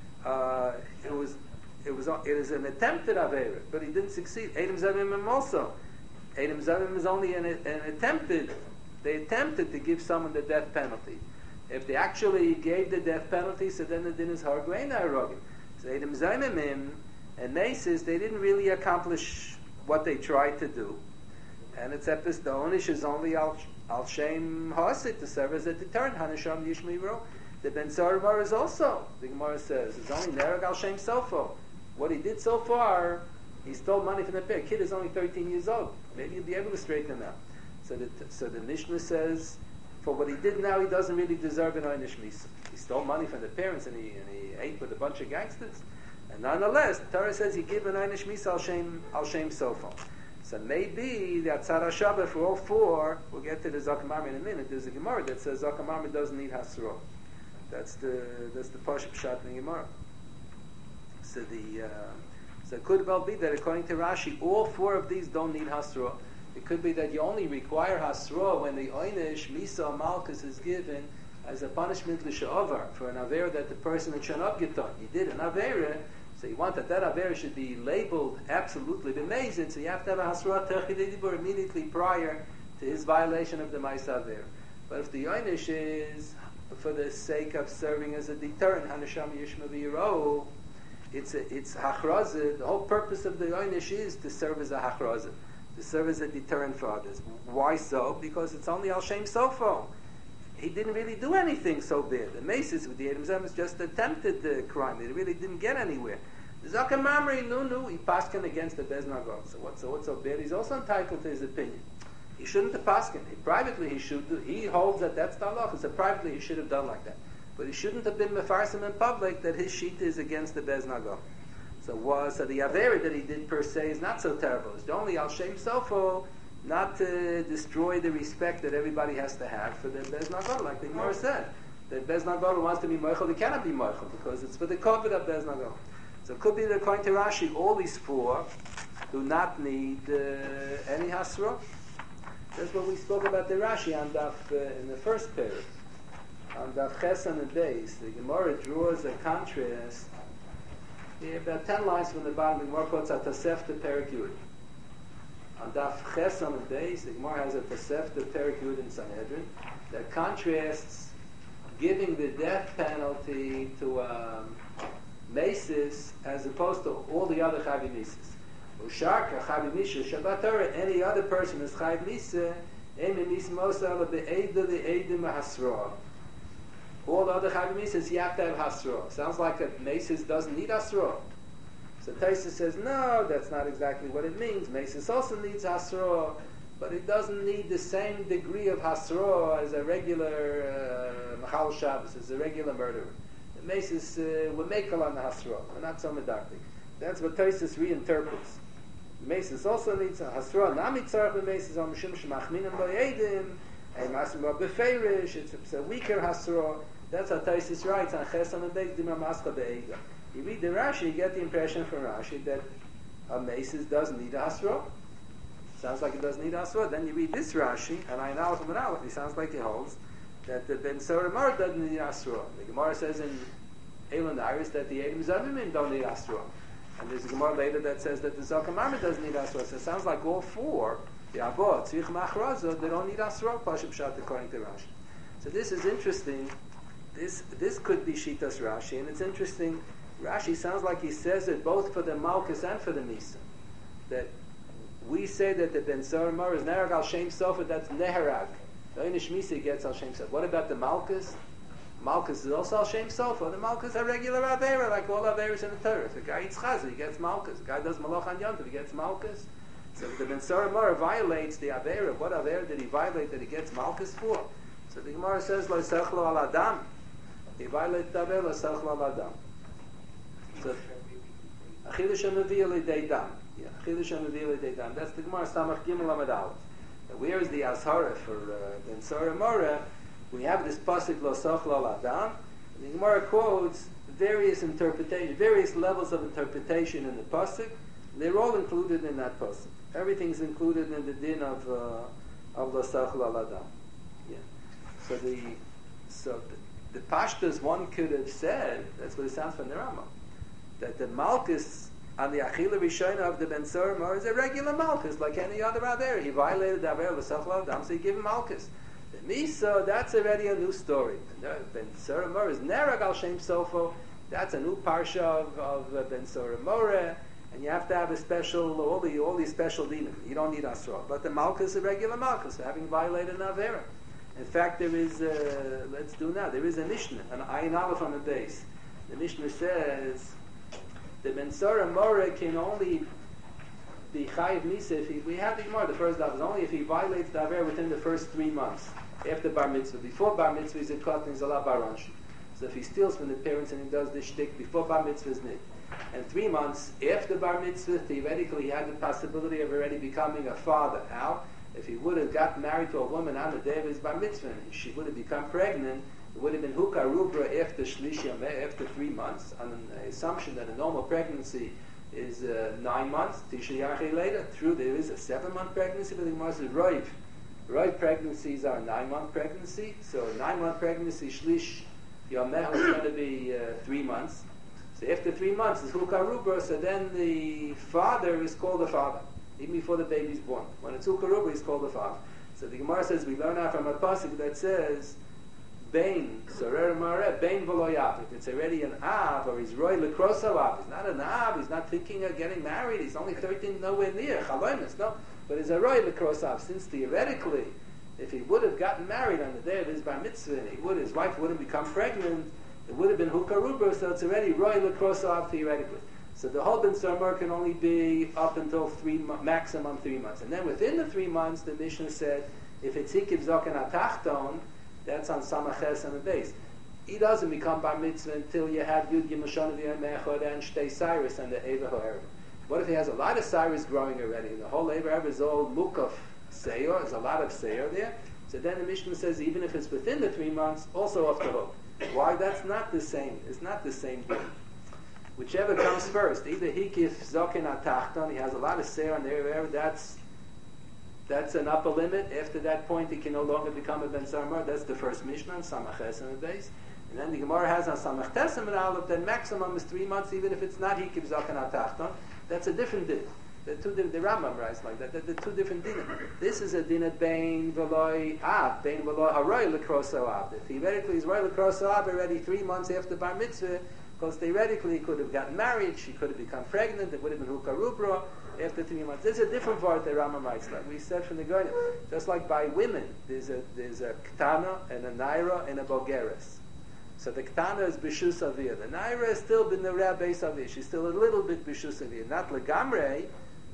it is an attempt at Aveira, but he didn't succeed. Edom Zemimim also. Edom Zemimim is only an attempted. They attempted to give someone the death penalty. If they actually gave the death penalty, so then the din is Hargreina Arogim. So Edom Zemimim and Mesis, they didn't really accomplish what they tried to do. And it's the Onish is only al shem hasid to serve as a deterrent. Hanasham yishmei. The Ben Saravar is also, the Gemara says, is only nerag al shem sofo. What he did so far, he stole money from the pair. Kid is only 13 years old. Maybe he'll be able to straighten him out. So the Mishnah says, for what he did now, he doesn't really deserve an Oynish Misa. He stole money from the parents and he ate with a bunch of gangsters. And nonetheless, the Torah says he gave an Oynish Misa al shem sofo. So maybe the Atzara Shabbat for all 4, we'll get to the Zaken Mamre in a minute. There's a Gemara that says Zaken Mamre doesn't need Hasro. That's the Pasha Pshat in the Gemara. So it could well be that according to Rashi, all 4 of these don't need Hasro. It could be that you only require Hasro when the Oynish Misa Malkus is given as a punishment l'sha'avar for an Avera that the person had shown up Giton. He did an Avera. So you want that Avera should be labeled absolutely b'mezid, so you have to have a Hasra Terchidei Dibur immediately prior to his violation of the Ma'aseh Avera. But if the Oynish is for the sake of serving as a deterrent, Hanasham Yishma V'Yiro, it's Hachrazah. The whole purpose of the Oynish is to serve as a Hachrazah, to serve as a deterrent for others. Why so? Because it's only Al Shem Sofo. He didn't really do anything so bad. The Mesis with the Edom Zemis just attempted the crime. They really didn't get anywhere. The Zaken Mamre, no, he paskin against the Bez Nagor. So what's so bad? He's also entitled to his opinion. He shouldn't have paskin. Privately he should do. He holds that that's the halacha. So privately he should have done like that. But he shouldn't have been mefarsim in public that his sheet is against the Bez Nagor. So the Avera that he did per se is not so terrible. It's only Al Shem Sofo, not to destroy the respect that everybody has to have for the Bez Nagor, like the Gemara said. The Bez Nagor wants to be Moichel, he cannot be Moichel, because it's for the covet of Bez Nagor. So it could be that according to Rashi, all these 4 do not need any Hasra. That's what we spoke about the Rashi on in the first period. On Daf Chesan and Beis, the Gemara draws a contrast. Here, about 10 lines from the bottom, the Gemara quotes a Tosefta Perek Yud. On Daf Chesan and Beis, the Gemara has a Tosefta Perek Yud in Sanhedrin that contrasts giving the death penalty to Mesis as opposed to all the other Chavi Mises. Usharka Chavi Misha Shabbat Torah, any other person is Chavi Misa, Emi Mis Mosala Be'eda the Edim Hasra. All the other Chavi Mises, you have to have Hasra. Sounds like a Mesis doesn't need Hasra. So Taisa says, no, that's not exactly what it means. Mesis also needs Hasra, but it doesn't need the same degree of Hasra as a regular Machal Shabbos, as a regular murderer. The Mesis, we're makel on the Hasra. We're not so medactic. That's what Tosfos reinterprets. Mesis also needs a Hasra. Nami tzarech b'Mesis al mishum shemachminim lo yedim. A masim ba beferish. It's a weaker Hasra. That's how Tosfos writes on Chesam and Beis Dima Mascha be'ega. You read the Rashi, you get the impression from Rashi that a Mesis doesn't need a Hasra. Sounds like it doesn't need a Hasra. Then you read this Rashi, and I know from it sounds like he holds that the Ben Sora Mar doesn't need a Hasra. The Gemara says in Eilan Iris that the Eidim Zavimim don't need a Hasra. And there's a Gemara later that says that the Zokam Marmot doesn't need a Hasra. So it sounds like all four, the Abot, Tzvich Machraza, they don't need a Hasra, Pashim Pshat according to Rashi. So this is interesting. This could be Shitas Rashi, and it's interesting. Rashi sounds like he says it both for the Malkus and for the Misa. That we say that the Ben Sora Mar is Nerag al Shem Sofer, that's Neherag. The Einish Misa gets al Shem Sofer. What about the Malkus? Malkus is also al Shem Sofer. The Malkus are regular Avera, like all Averas in the Torah. If a guy eats Chazah, he gets Malkus. The guy does Malach on Yom Tov, he gets Malkus. So the Ben Sora Mar violates the Avera. What Avera did he violate that he gets Malkus for? So the Gemara says, Lo Sechlo al Adam. He violated the Avera, Lo Sechlo al Adam. So, Achidush HaMeviyah L'Idei Dam. Yeah, Achidush HaMeviyah L'Idei Dam. That's the Gemara Samach Gimel Amud Aleph. Where is the Azhara for Ben Sora Mora? We have this pasuk Lo Sachlo Al Adam. The Gemara quotes various interpretations, various levels of interpretation in the pasuk. They're all included in that pasuk. Everything's included in the din of Lo Sachlo Al Adam. Yeah. So the pashtas, one could have said, that's what it sounds from the Rambam, that the Malkus on the Achila Rishona of the Ben Sora Mar is a regular Malkus, like any other Avera. He violated the Avera L'Sachlo Al Adam, so you give him Malkus. The Misa, that's already a new story. Ben Sora Mar is Nerag al Shem Sofo. That's a new parsha of Ben Sora More, and you have to have a special, all these special dinim. You don't need Asra. But the Malkus is a regular Malkus, for having violated an Avera. In fact, there is there is a Mishnah, an Ayin Aleph on the base. The Mishnah says, the Ben Sora More can only be Chayiv Misa if we have the Gemara, the first daf is only if he violates the Aver within the first 3 months after Bar Mitzvah. Before Bar Mitzvah he's a cut and he's a la baranshi. So if he steals from the parents and he does this shtick before Bar Mitzvah is nit. And 3 months after Bar Mitzvah, theoretically he had the possibility of already becoming a father. How? If he would have gotten married to a woman on the day of his Bar Mitzvah and she would have become pregnant, it would have been Hukah Rubra after Shlish Yameh, after 3 months, on the assumption that a normal pregnancy is 9 months, Tisha Yachi later. True, there is a 7-month pregnancy, but the Gemara says Roiv. Roiv pregnancies are a 9-month pregnancy, so a 9-month pregnancy, Shlish Yameh, is going to be 3 months. So after 3 months, it's Hukah Rubra, so then the father is called a father, even before the baby is born. When it's Hukah Rubra, he's called a father. So the Gemara says, we learn out from a pasuk that says, Bain, Sorer Mareh, Bain V'lo If it's already an Av, or he's Roy Lekroso Av, he's not an Av, he's not thinking of getting married, he's only 13, nowhere near, Chaloimus, no. But he's a Roy Lekroso Av, since theoretically, if he would have gotten married on the day of his Bar Mitzvah, and his wife wouldn't become pregnant, it would have been Hukah Rubra, so it's already Roy Lekroso Av theoretically. So the whole Ben Sora can only be up until maximum 3 months. And then within the 3 months, the Mishnah said, if it's Hikiv Zoken HaTachton, that's on Samaches and the base. He doesn't become Bar Mitzvah until you have Yud Gimel Shana V'Yamechod and Shtei Cyrus and the Eva Ha'erev. What if he has a lot of Cyrus growing already? The whole Eva Ha'erev is all Mukaf Seyor, there's a lot of Seyor there. So then the Mishnah says even if it's within the 3 months, also off the hook. Why? That's not the same. It's not the same thing. Whichever comes first, either Hikif Zoken HaTachton, he has a lot of Seyor on the Eva Ha'erev, that's an upper limit. After that point, he can no longer become a Ben Sora Mar. That's the first Mishnah on Samach and the base. And then the Gemara has on Samach Tesem and Aleph that maximum is 3 months, even if it's not Hikiv Zoken HaTachton. That's a different din. The Rambam writes like that. The two different dinim. This is a din at Bein V'loi Av, Bein V'loi Haroy Lekroso Av. Theoretically, he's Roy Lekroso Av already 3 months after Bar Mitzvah, because theoretically he could have gotten married, she could have become pregnant, it would have been Hukah Rubra after 3 months. There's a different part that Rambam writes, like we said from the Goyim. Just like by women, there's a Ktana and a Naira and a Bogeres. So the Ktana is Bishus Avir. The Naira is still B'nereh Beis Avir. She's still a little bit Bishus Avir. Not Legamrei,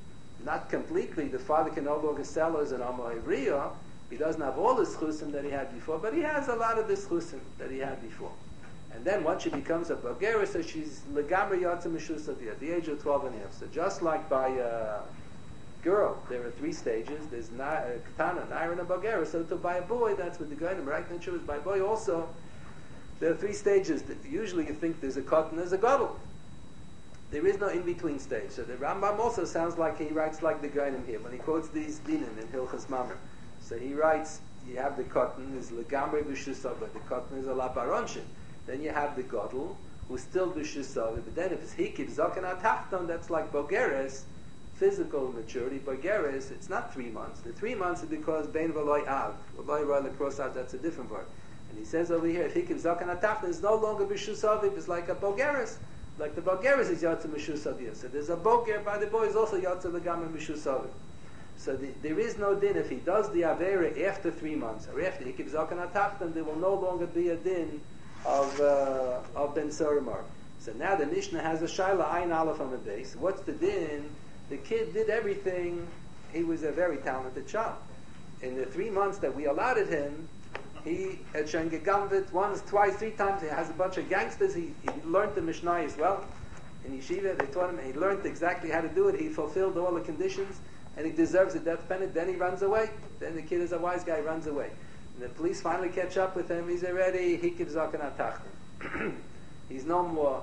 not completely. The father can no longer sell her as an Amo Ivriya. He doesn't have all the schusim that he had before, but he has a lot of the schusim that he had before. And then once she becomes a Bagera, so she's Legamri Yatsa Meshusavia, at the age of 12 and a half. So just like by a girl, there are 3 stages. There's Katana, Naira, and a Bagera. So to by a boy, that's what the Gainim, right? Then by a boy also, there are 3 stages. Usually you think there's a Katan, there's a Gadol. There is no in-between stage. So the Rambam also sounds like he writes like the Gainim here, when he quotes these Dinim in Hilchas Mamre. So he writes, you have the Katan, is Legamri B'Shusavah, the Katan is a Laparonshin. Then you have the Gadol, who's still B'Shusavah, but then if it's Hikib, Zaken Atachton, that's like Bogeres, physical maturity. Bogeres, it's not 3 months. The 3 months is because Bein V'Loi Av, V'Loi Roy Cross Av, that's a different word. And he says over here, if Hikib, Zaken Atachton, it's no longer B'Shusavah, it's like a Bogeres. Like the Bogeres is Yatsa Meshusavah. So there's a Boger by the boy is also Yatsa Legamri Meshusavah. So there is no din if he does the Avera after 3 months, or after he keeps Zaken Atachton, there will no longer be a din of Ben Sarimar. So now the Mishnah has a Shaila Ayin Aleph on the base. What's the din? The kid did everything. He was a very talented child. In the 3 months that we allotted him, he had shown Gegamvit once, twice, 3 times. He has a bunch of gangsters. He learned the Mishnah as well. In Yeshiva, they taught him, he learned exactly how to do it. He fulfilled all the conditions, and he deserves a death penalty. Then he runs away. Then the kid is a wise guy, runs away. And the police finally catch up with him. He's already Hikib Zaken Atachton. He's no more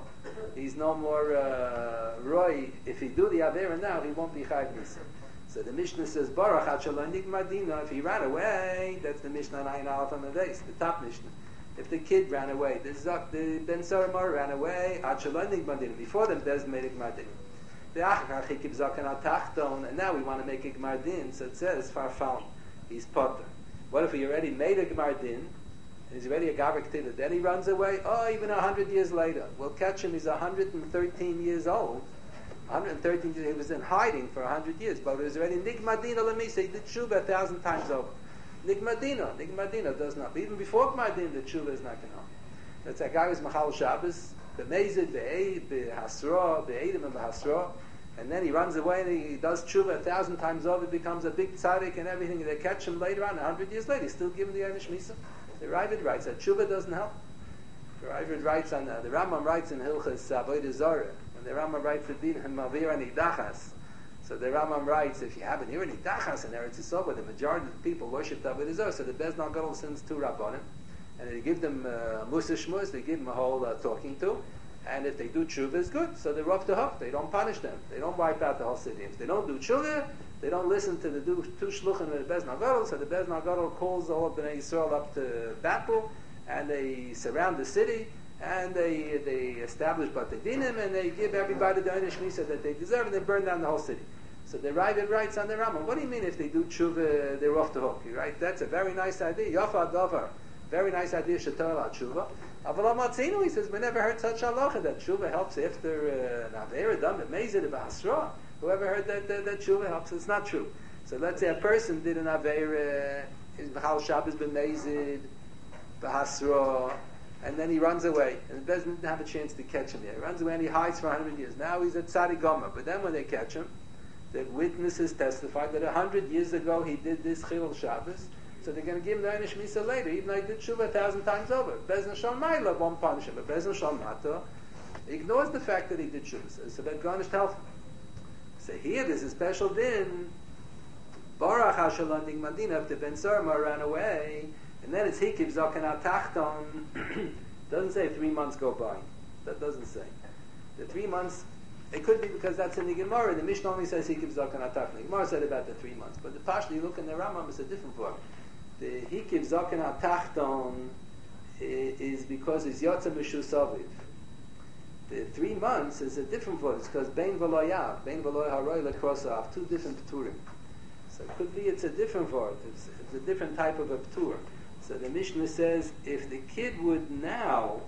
Roy. If he do the Avera now, he won't be Chayv Nisa. So the Mishnah says, Baruch Hatshalonik Madina, if he ran away, that's the Mishnah 9 Aleph on the base, the top Mishnah. If the kid ran away, the Ben Sarimar ran away, Hatshalonik Madina, before them, there's Medik Madina. The Achach Hikib Zaken Atachton, and now we want to make a Gmardin, so it says, Farfalm, he's Potter. What if he already made a Gmardin, and he's already a Gavrik Tila, then he runs away, even 100 years later, we'll catch him, he's 113 years old, 113 years, he was in hiding for 100 years, but it was already Nigmadina Lamisa, he did Tshuva 1,000 times over. Nigmadina does not, even before Gmadin, the Tshuva is not going on. That's a guy who's Machal Shabbos, B'mezid, B'hasra, B'edim and B'hasra, and then he runs away and he does Tshuva 1,000 times over, becomes a big tzaddik and everything, and they catch him later on, 100 years later, he's still giving the Einish Misa. The Ravid writes that Tshuva doesn't help. The Ravid writes on, the Rambam writes in Hilchas Avodah Zarah, the Rambam writes the din Mavir and Idachas. So the Rambam writes, if you have an Iran Idachas in Eretz Yisrael, where the majority of the people worship Avodah Zarah, so the Bezdal Gadol sends 2 Rabbanim, and they give them Musa Shmuz, they give them a whole talking to, and if they do Tshuva, it's good. So they're off the hook. They don't punish them. They don't wipe out the whole city. If they don't do Tshuva, they don't listen to the 2 Shluchim of the Bezdal Gadol, so the Bezdal Gadol calls all of Bnei Yisrael up to battle, and they surround the city, and they establish Batei Dinim, and they give everybody the Einish Misa that they deserve, and they burn down the whole city. So the Ravid writes on the Rambam, what do you mean if they do Tshuva, they're off the hook? Right? That's a very nice idea. Yafa Dover. Very nice idea, Shetor al Tshuva. Aval Matzinu, he says, we never heard such halacha, that Tshuva helps after an Avera done, B'mezid, B'hasra. Whoever heard that Tshuva helps, it's not true. So let's say a person did an Avera, his B'chal Shabbos, B'mezid, B'hasra, and then he runs away, and the Bezdin didn't have a chance to catch him yet. He runs away and he hides for 100 years. Now he's at Tzadi Gomer, but then when they catch him, the witnesses testify that 100 years ago he did this Chilul Shabbos, so they're going to give him the Einish Misa later, even though he did Tshuva 1,000 times over. Bezdin Shal Maila won't punish him, but Bezdin Shal Mata ignores the fact that he did Tshuva, so that garnished health. So here there's a special din, Baruch HaShalom Nigmadina, if the Ben Sarimar ran away, and then it's Hikib Zaken Atachton. Doesn't say 3 months go by. That doesn't say. The 3 months, it could be because that's in the Gemara. The Mishnah only says Hikib Zaken Atachton. The Gemara said about the 3 months. But the Pashto, you look in the Rambam, it's a different word. The Hikib Zaken Atachton is because it's Yotza Meshusaviv. The 3 months is a different word. It's because Bein V'Loyav, Bein V'Loy Haroy Lekrosav, 2 different Pturim. So it could be it's a different word. It's a different type of a Ptur. So the Mishnah says, if the kid would now,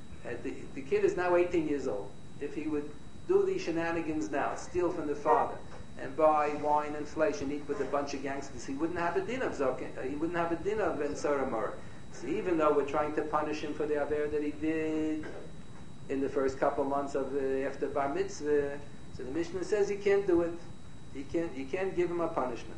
the kid is now 18 years old, if he would do these shenanigans now, steal from the father, and buy wine and flesh and eat with a bunch of gangsters, he wouldn't have a din of Zaken, he wouldn't have a din of Ben Sarimar. So even though we're trying to punish him for the Aver that he did in the first couple months of after Bar Mitzvah, so the Mishnah says he can't do it. He can't give him a punishment.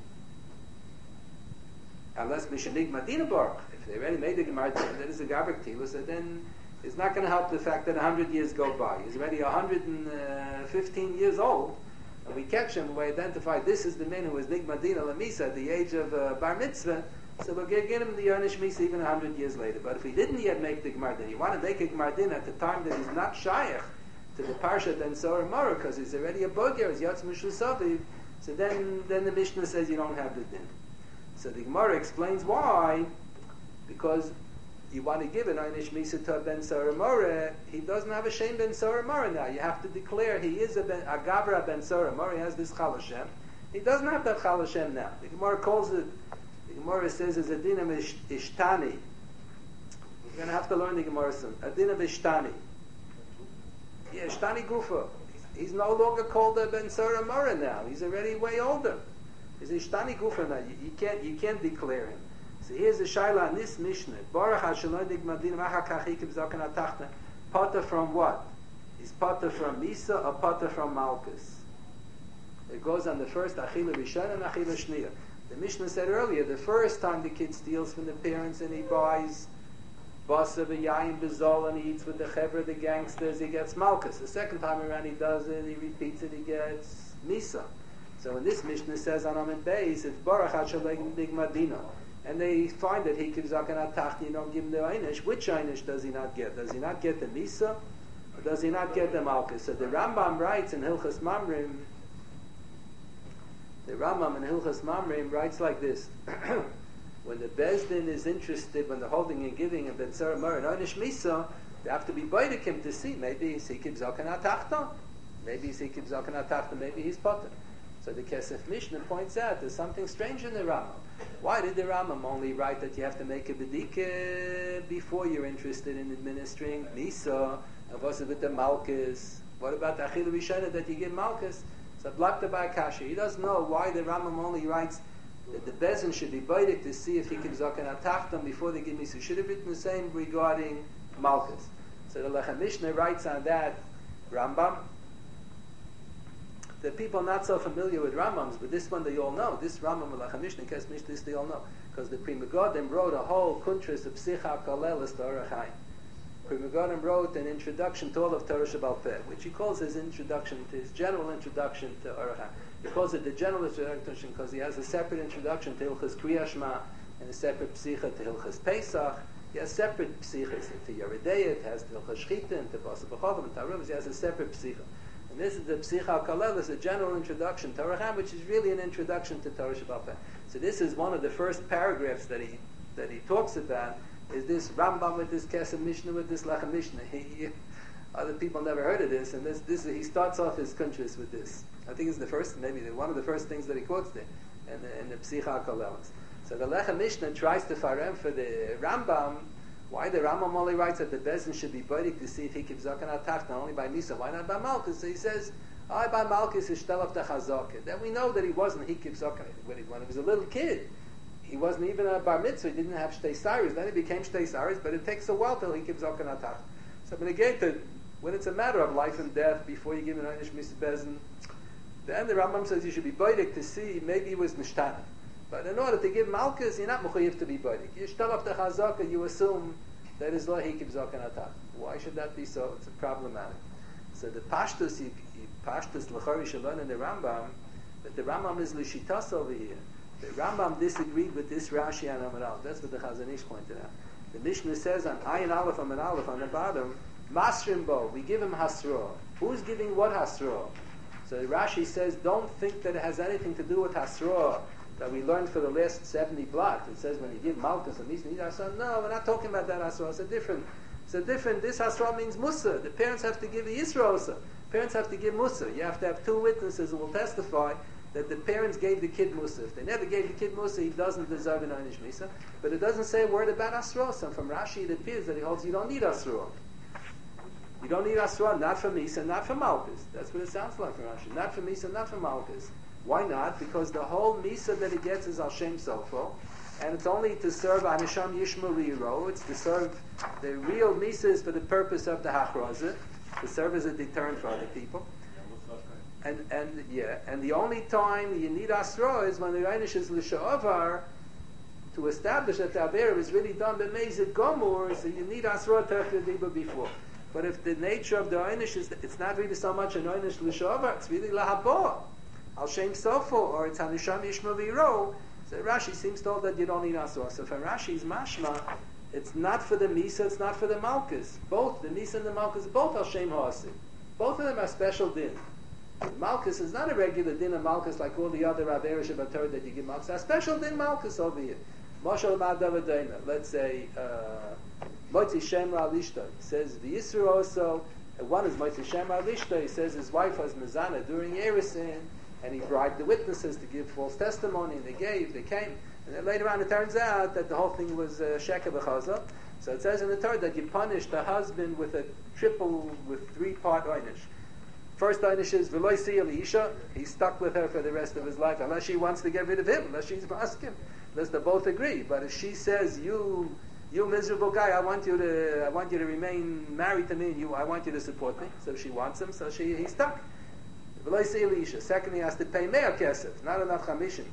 Unless Mishanig Madina Baruch. If they already made the Gemara, that is a Gavrik Tila, so then is not going to help the fact that 100 years go by. He's already 115 years old, and we catch him, we identify this is the man who was Nigmadina Lamisa at the age of Bar Mitzvah, so we'll get him the Yernish Misa even 100 years later. But if he didn't yet make the Gmardin, he wanted to make a Gmardin at the time that he's not Shaykh to the Parsha then Sora Mora, because he's already a Bogir, he's Yatz Mishusaviv, so then the Mishnah says you don't have the din. So the Gemara explains why, because you want to give an Einish Misa to Ben Sora Mora, he doesn't have a Shem Ben Sora Mora now. You have to declare he is a Gavra Ben Sora Mora, he has this Chal Hashem. He doesn't have that Chal Hashem now. The Gemara calls it, the Gemara says it's a din of Ishtani. We're going to have to learn the Gemara soon. A din of Ishtani. Yeah, Ishtani Gufa. He's no longer called a Ben Sora Mora now. He's already way older. He's Ishtani Gufa now. You can't declare him. So here's the Shaila on this Mishnah. Baruch HaShalom Nigmadin Machakach Hikib Zaken HaTachta. Potter from what? Is Potter from Misa or Potter from Malkus? It goes on the first Achila Rishon and Achila Shniya. The Mishnah said earlier, the first time the kid steals from the parents and he buys Basa v'yayin b'zol and he eats with the chevra, the gangsters, he gets Malkus. The second time around he does it, he repeats it, he gets Misa. So when this Mishnah says on Amid Beis, it's Baruch HaShalom Nigmadina. And they find that he gives Zaken HaTachta, you don't give him the Einish. Which Einish does he not get? Does he not get the Misa? Or does he not get the Malkus? So the Rambam writes in Hilchas Mamrim, writes like this. When the Bezdin is interested, when they're holding and giving a Ben Sora Mora and Einish Misa, they have to be baidik him to see. Maybe he gives Zaken HaTachta. Maybe he gives Zaken HaTachta. Maybe he's Potter. So the Kesef Mishnah points out there's something strange in the Rambam. Why did the Rambam only write that you have to make a bedika before you're interested in administering Misa? And what's it with the Malkus? What about the Achil Rishona that you give Malkus? So Blakta by Kasha. He doesn't know why the Rambam only writes that the Bezin should be baidik to see if he gives Zaken HaTachta before they give Misa. Should have written the same regarding Malkus. So the Lechem Mishnah writes on that Rambam. The people not so familiar with Rambams, but this one they all know. This Rambam, Lechem Mishnah, Kes Mishnah, this they all know. Because the Pri Megadim wrote a whole kuntras of Psicha Kalelis to Orach Chaim. Pri Megadim wrote an introduction to all of Torah Shabbal Peh, which he calls his introduction, his general introduction to Orach Chaim. He calls it the general introduction because he has a separate introduction to Hilchas Kriya Shema and a separate Psicha to Hilchas Pesach. He has separate Psichas to Yeridei, it has to Hilchas Shchita, and to Basa B'Cholim, and Taruvas. He has a separate Psicha. And this is the Psicha Kalelis, a general introduction to Orach Chaim, which is really an introduction to Torah Shabbal Peh. So this is one of the first paragraphs that he talks about, is this Rambam with this Kesef Mishnah with this Lechem Mishnah. Other people never heard of this, and this he starts off his kuntras with this. I think it's the first, maybe one of the first things that he quotes there, in the Psicha Kalelis. So the Lechem Mishnah tries to farem for the Rambam. Why the Rambam only writes that the Bezin should be baidik to see if he gives Zaken HaTachta, not only by Misa, why not by Malkus? So he says, by Malkus is Shtelaf the Chazaka. Then we know that he wasn't, he gives Zaken. When he was a little kid, he wasn't even a Bar Mitzvah, he didn't have Shtei Saris, then he became Shtei Saris, but it takes a while till he gives Zaken HaTachta. So when it's a matter of life and death, before you give an Einish Misa Bezin, then the Rambam says you should be baidik to see, maybe he was Nishtana. But in order to give Malkus, you're not mechuyev to be baidik. You shtelaf the chazaka, you assume that is la he gives Zaken HaTachta. Why should that be so? It's problematic. So the pashtus l'chari shalon in the Rambam, but the Rambam is l'shitas over here. The Rambam disagreed with this Rashi and Amaral. That's what the Chazon Ish pointed out. The Mishnah says on Ayin Aleph Amid Aleph on the bottom, Masrim Bo, we give him Hasra. Who's giving what Hasra? So Rashi says, don't think that it has anything to do with Hasra that we learned for the last 70 blocks. It says when you give Malkus and these Hasra. No, we're not talking about that Hasra. It's a different. This Hasra means Musa. The parents have to give the Yisro also. Parents have to give Musa. You have to have two witnesses who will testify that the parents gave the kid Musa. If they never gave the kid Musa, he doesn't deserve an Einish Misa. But it doesn't say a word about Hasra. So from Rashi it appears that he holds you don't need Hasra. You don't need Asra, not for Misa, not for Malkus. That's what it sounds like from Rashi. Not for Misa, not for Malkus. Why not? Because the whole Misa that he gets is Al Shem Sofo, and it's only to serve Anisham Yishmariro. It's to serve, the real Misa is for the purpose of the Hachrazah, to serve as a deterrent for other people. And the only time you need Asra is when the Einish is L'Sha'avar, to establish that the Avera is really done by Mezid Gomor, so you need Asra Terech Diba before. But if the nature of the Einish is, it's not really so much an Einish L'Shovar, it's really Lahabo, Al Shem Sofo, or it's Hanisham Yishma Viro, so Rashi seems to hold that you don't need Asra. So for Rashi's Mashma, it's not for the Misa, it's not for the Malkus. Both, the Misa and the Malkus, both Al Shem Ha'asi. Both of them are special din. Malkus is not a regular din of Malkus like all the other Avera Shabbator that you give Malkus. A special din Malkus over here. Moshel Ma'adavadayna. Let's say, Motzi Shemra Alishta. He says, the Yisro also, one is Motzi Shemra Alishta. He says his wife was Mizana during Erisin, and he bribed the witnesses to give false testimony, and they came. And then later on it turns out that the whole thing was Sheker B'Chazah. So it says in the Torah that you punish the husband with a three-part Einish. First Einish is V'loi Siyah Isha. He's stuck with her for the rest of his life, unless she wants to get rid of him, unless she's asking, unless they both agree. But if she says, you miserable guy, I want you to remain married to me, and I want you to support me. So she wants him, so he's stuck. V'loi Siyah Isha. Second, he has to pay Me'ah Kesef, not enough Chamishim.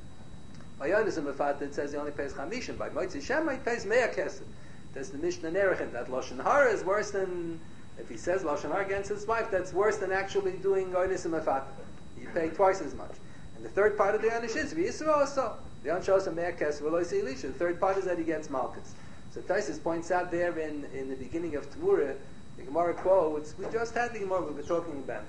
By Yonis Mefat, it says he only pays Chamishim. By Motzi Shema, he pays Me'ah Kesef. There's the Mishnah Nerechin that Lashon Hara is worse than, if he says Lashon Hara against his wife, that's worse than actually doing Oinis and Mefat. You pay twice as much. And the third part of the Anish is V'Yisro also. The Anish shows him Me'ah Kesef V'loi Siyah Isha. The third part is that he gets Malkus. So Taisus points out there in the beginning of Tmura, the Gemara quotes, we just had the Gemara, we were talking about,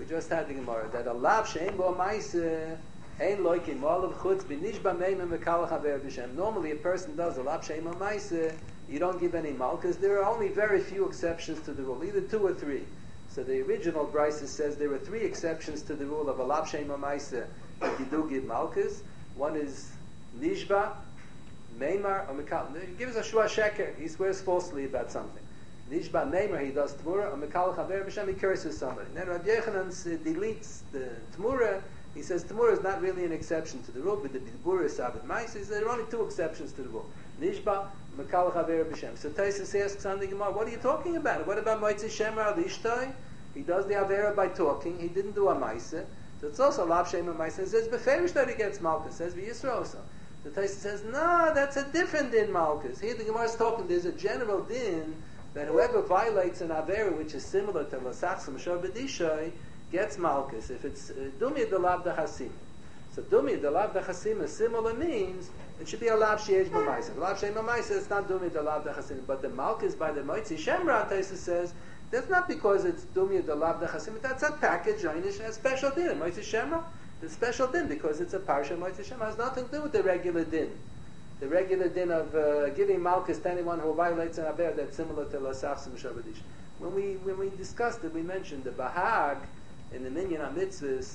that a lav she'en bo ma'aseh ein loikim olav chutz b'nishba meimim v'kalach haver b'shem. Normally a person does a lav she'en bo ma'aseh, you don't give any malchus. There are only very few exceptions to the rule, either 2 or 3. So the original Brisa says there are 3 exceptions to the rule of a lav she'en bo ma'aseh that you do give malchus. One is nishba, meimar, or mikal. He gives a shua sheker, he swears falsely about something. Nishba meimar, he does tmura, or mikal chaver b'shem, he curses somebody. Then Rabbi Yechanan deletes the tmura. He says Tmura is not really an exception to the rule, but the Bibur is Sabbath Mais. He says there are only 2 exceptions to the rule. Nishba, Makal Chaver B'Shem. So Taisus asks on the Gemara, what are you talking about? What about Moitzi Shemer Al Ishtai? He does the Avera by talking. He didn't do a Maisa. So it's also Lav Shemer Maisa. It says Beferish that he gets Malkus. It says V'Yisro also. So Taisus says, no, that's a different din Malkus. Here the Gemara is talking, there's a general din that whoever violates an Avera which is similar to Lasach Samshor B'Dishai gets Malkus. If it's Dumi de Lav Dachasim. So Dumi de Lav Dachasim, similar means it should be a Lav Sheyesh B'Maisa. Lav Sheyesh B'Maisa, it's not Dumi de Lav Dachasim. But the Malkus by the Moitzi Shemra, Taisus says, that's not because it's Dumi de Lav Dachasim. That's a package, a special din. Moitzi Shemra, the special din because it's a Parsha Moitzi Shemra. It has nothing to do with the regular din. The regular din of giving Malkus to anyone who violates an Aver that's similar to Lasach Samshor B'Dish. When we discussed it, we mentioned the Bahag in the Minyan HaMitzvahs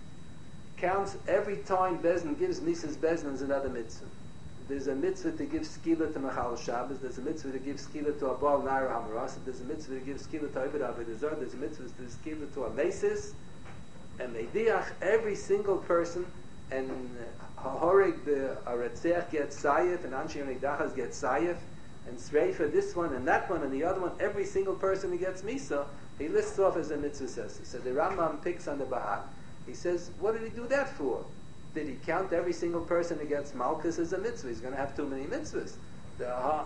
counts every time Bezdin gives Mises Bezdin is another mitzvah. There's a mitzvah to give skila to Mechal Shabbos. There's a mitzvah to give skila to Abal Naira Hamaras. There's a mitzvah to give skila to Abed Avedazar. There's a mitzvah to give skila to Amesis and Mediach. Every single person, and Hahorig the Aratzeach gets Sayef, and Anshi Megdachas gets Sayef, and Sreifa this one and that one and the other one. Every single person who gets Misa, he lists off as a mitzvah says. So the Rambam picks on the Bahag. He says, what did he do that for? Did he count every single person who gets Malkus as a mitzvah? He's going to have too many mitzvahs. There are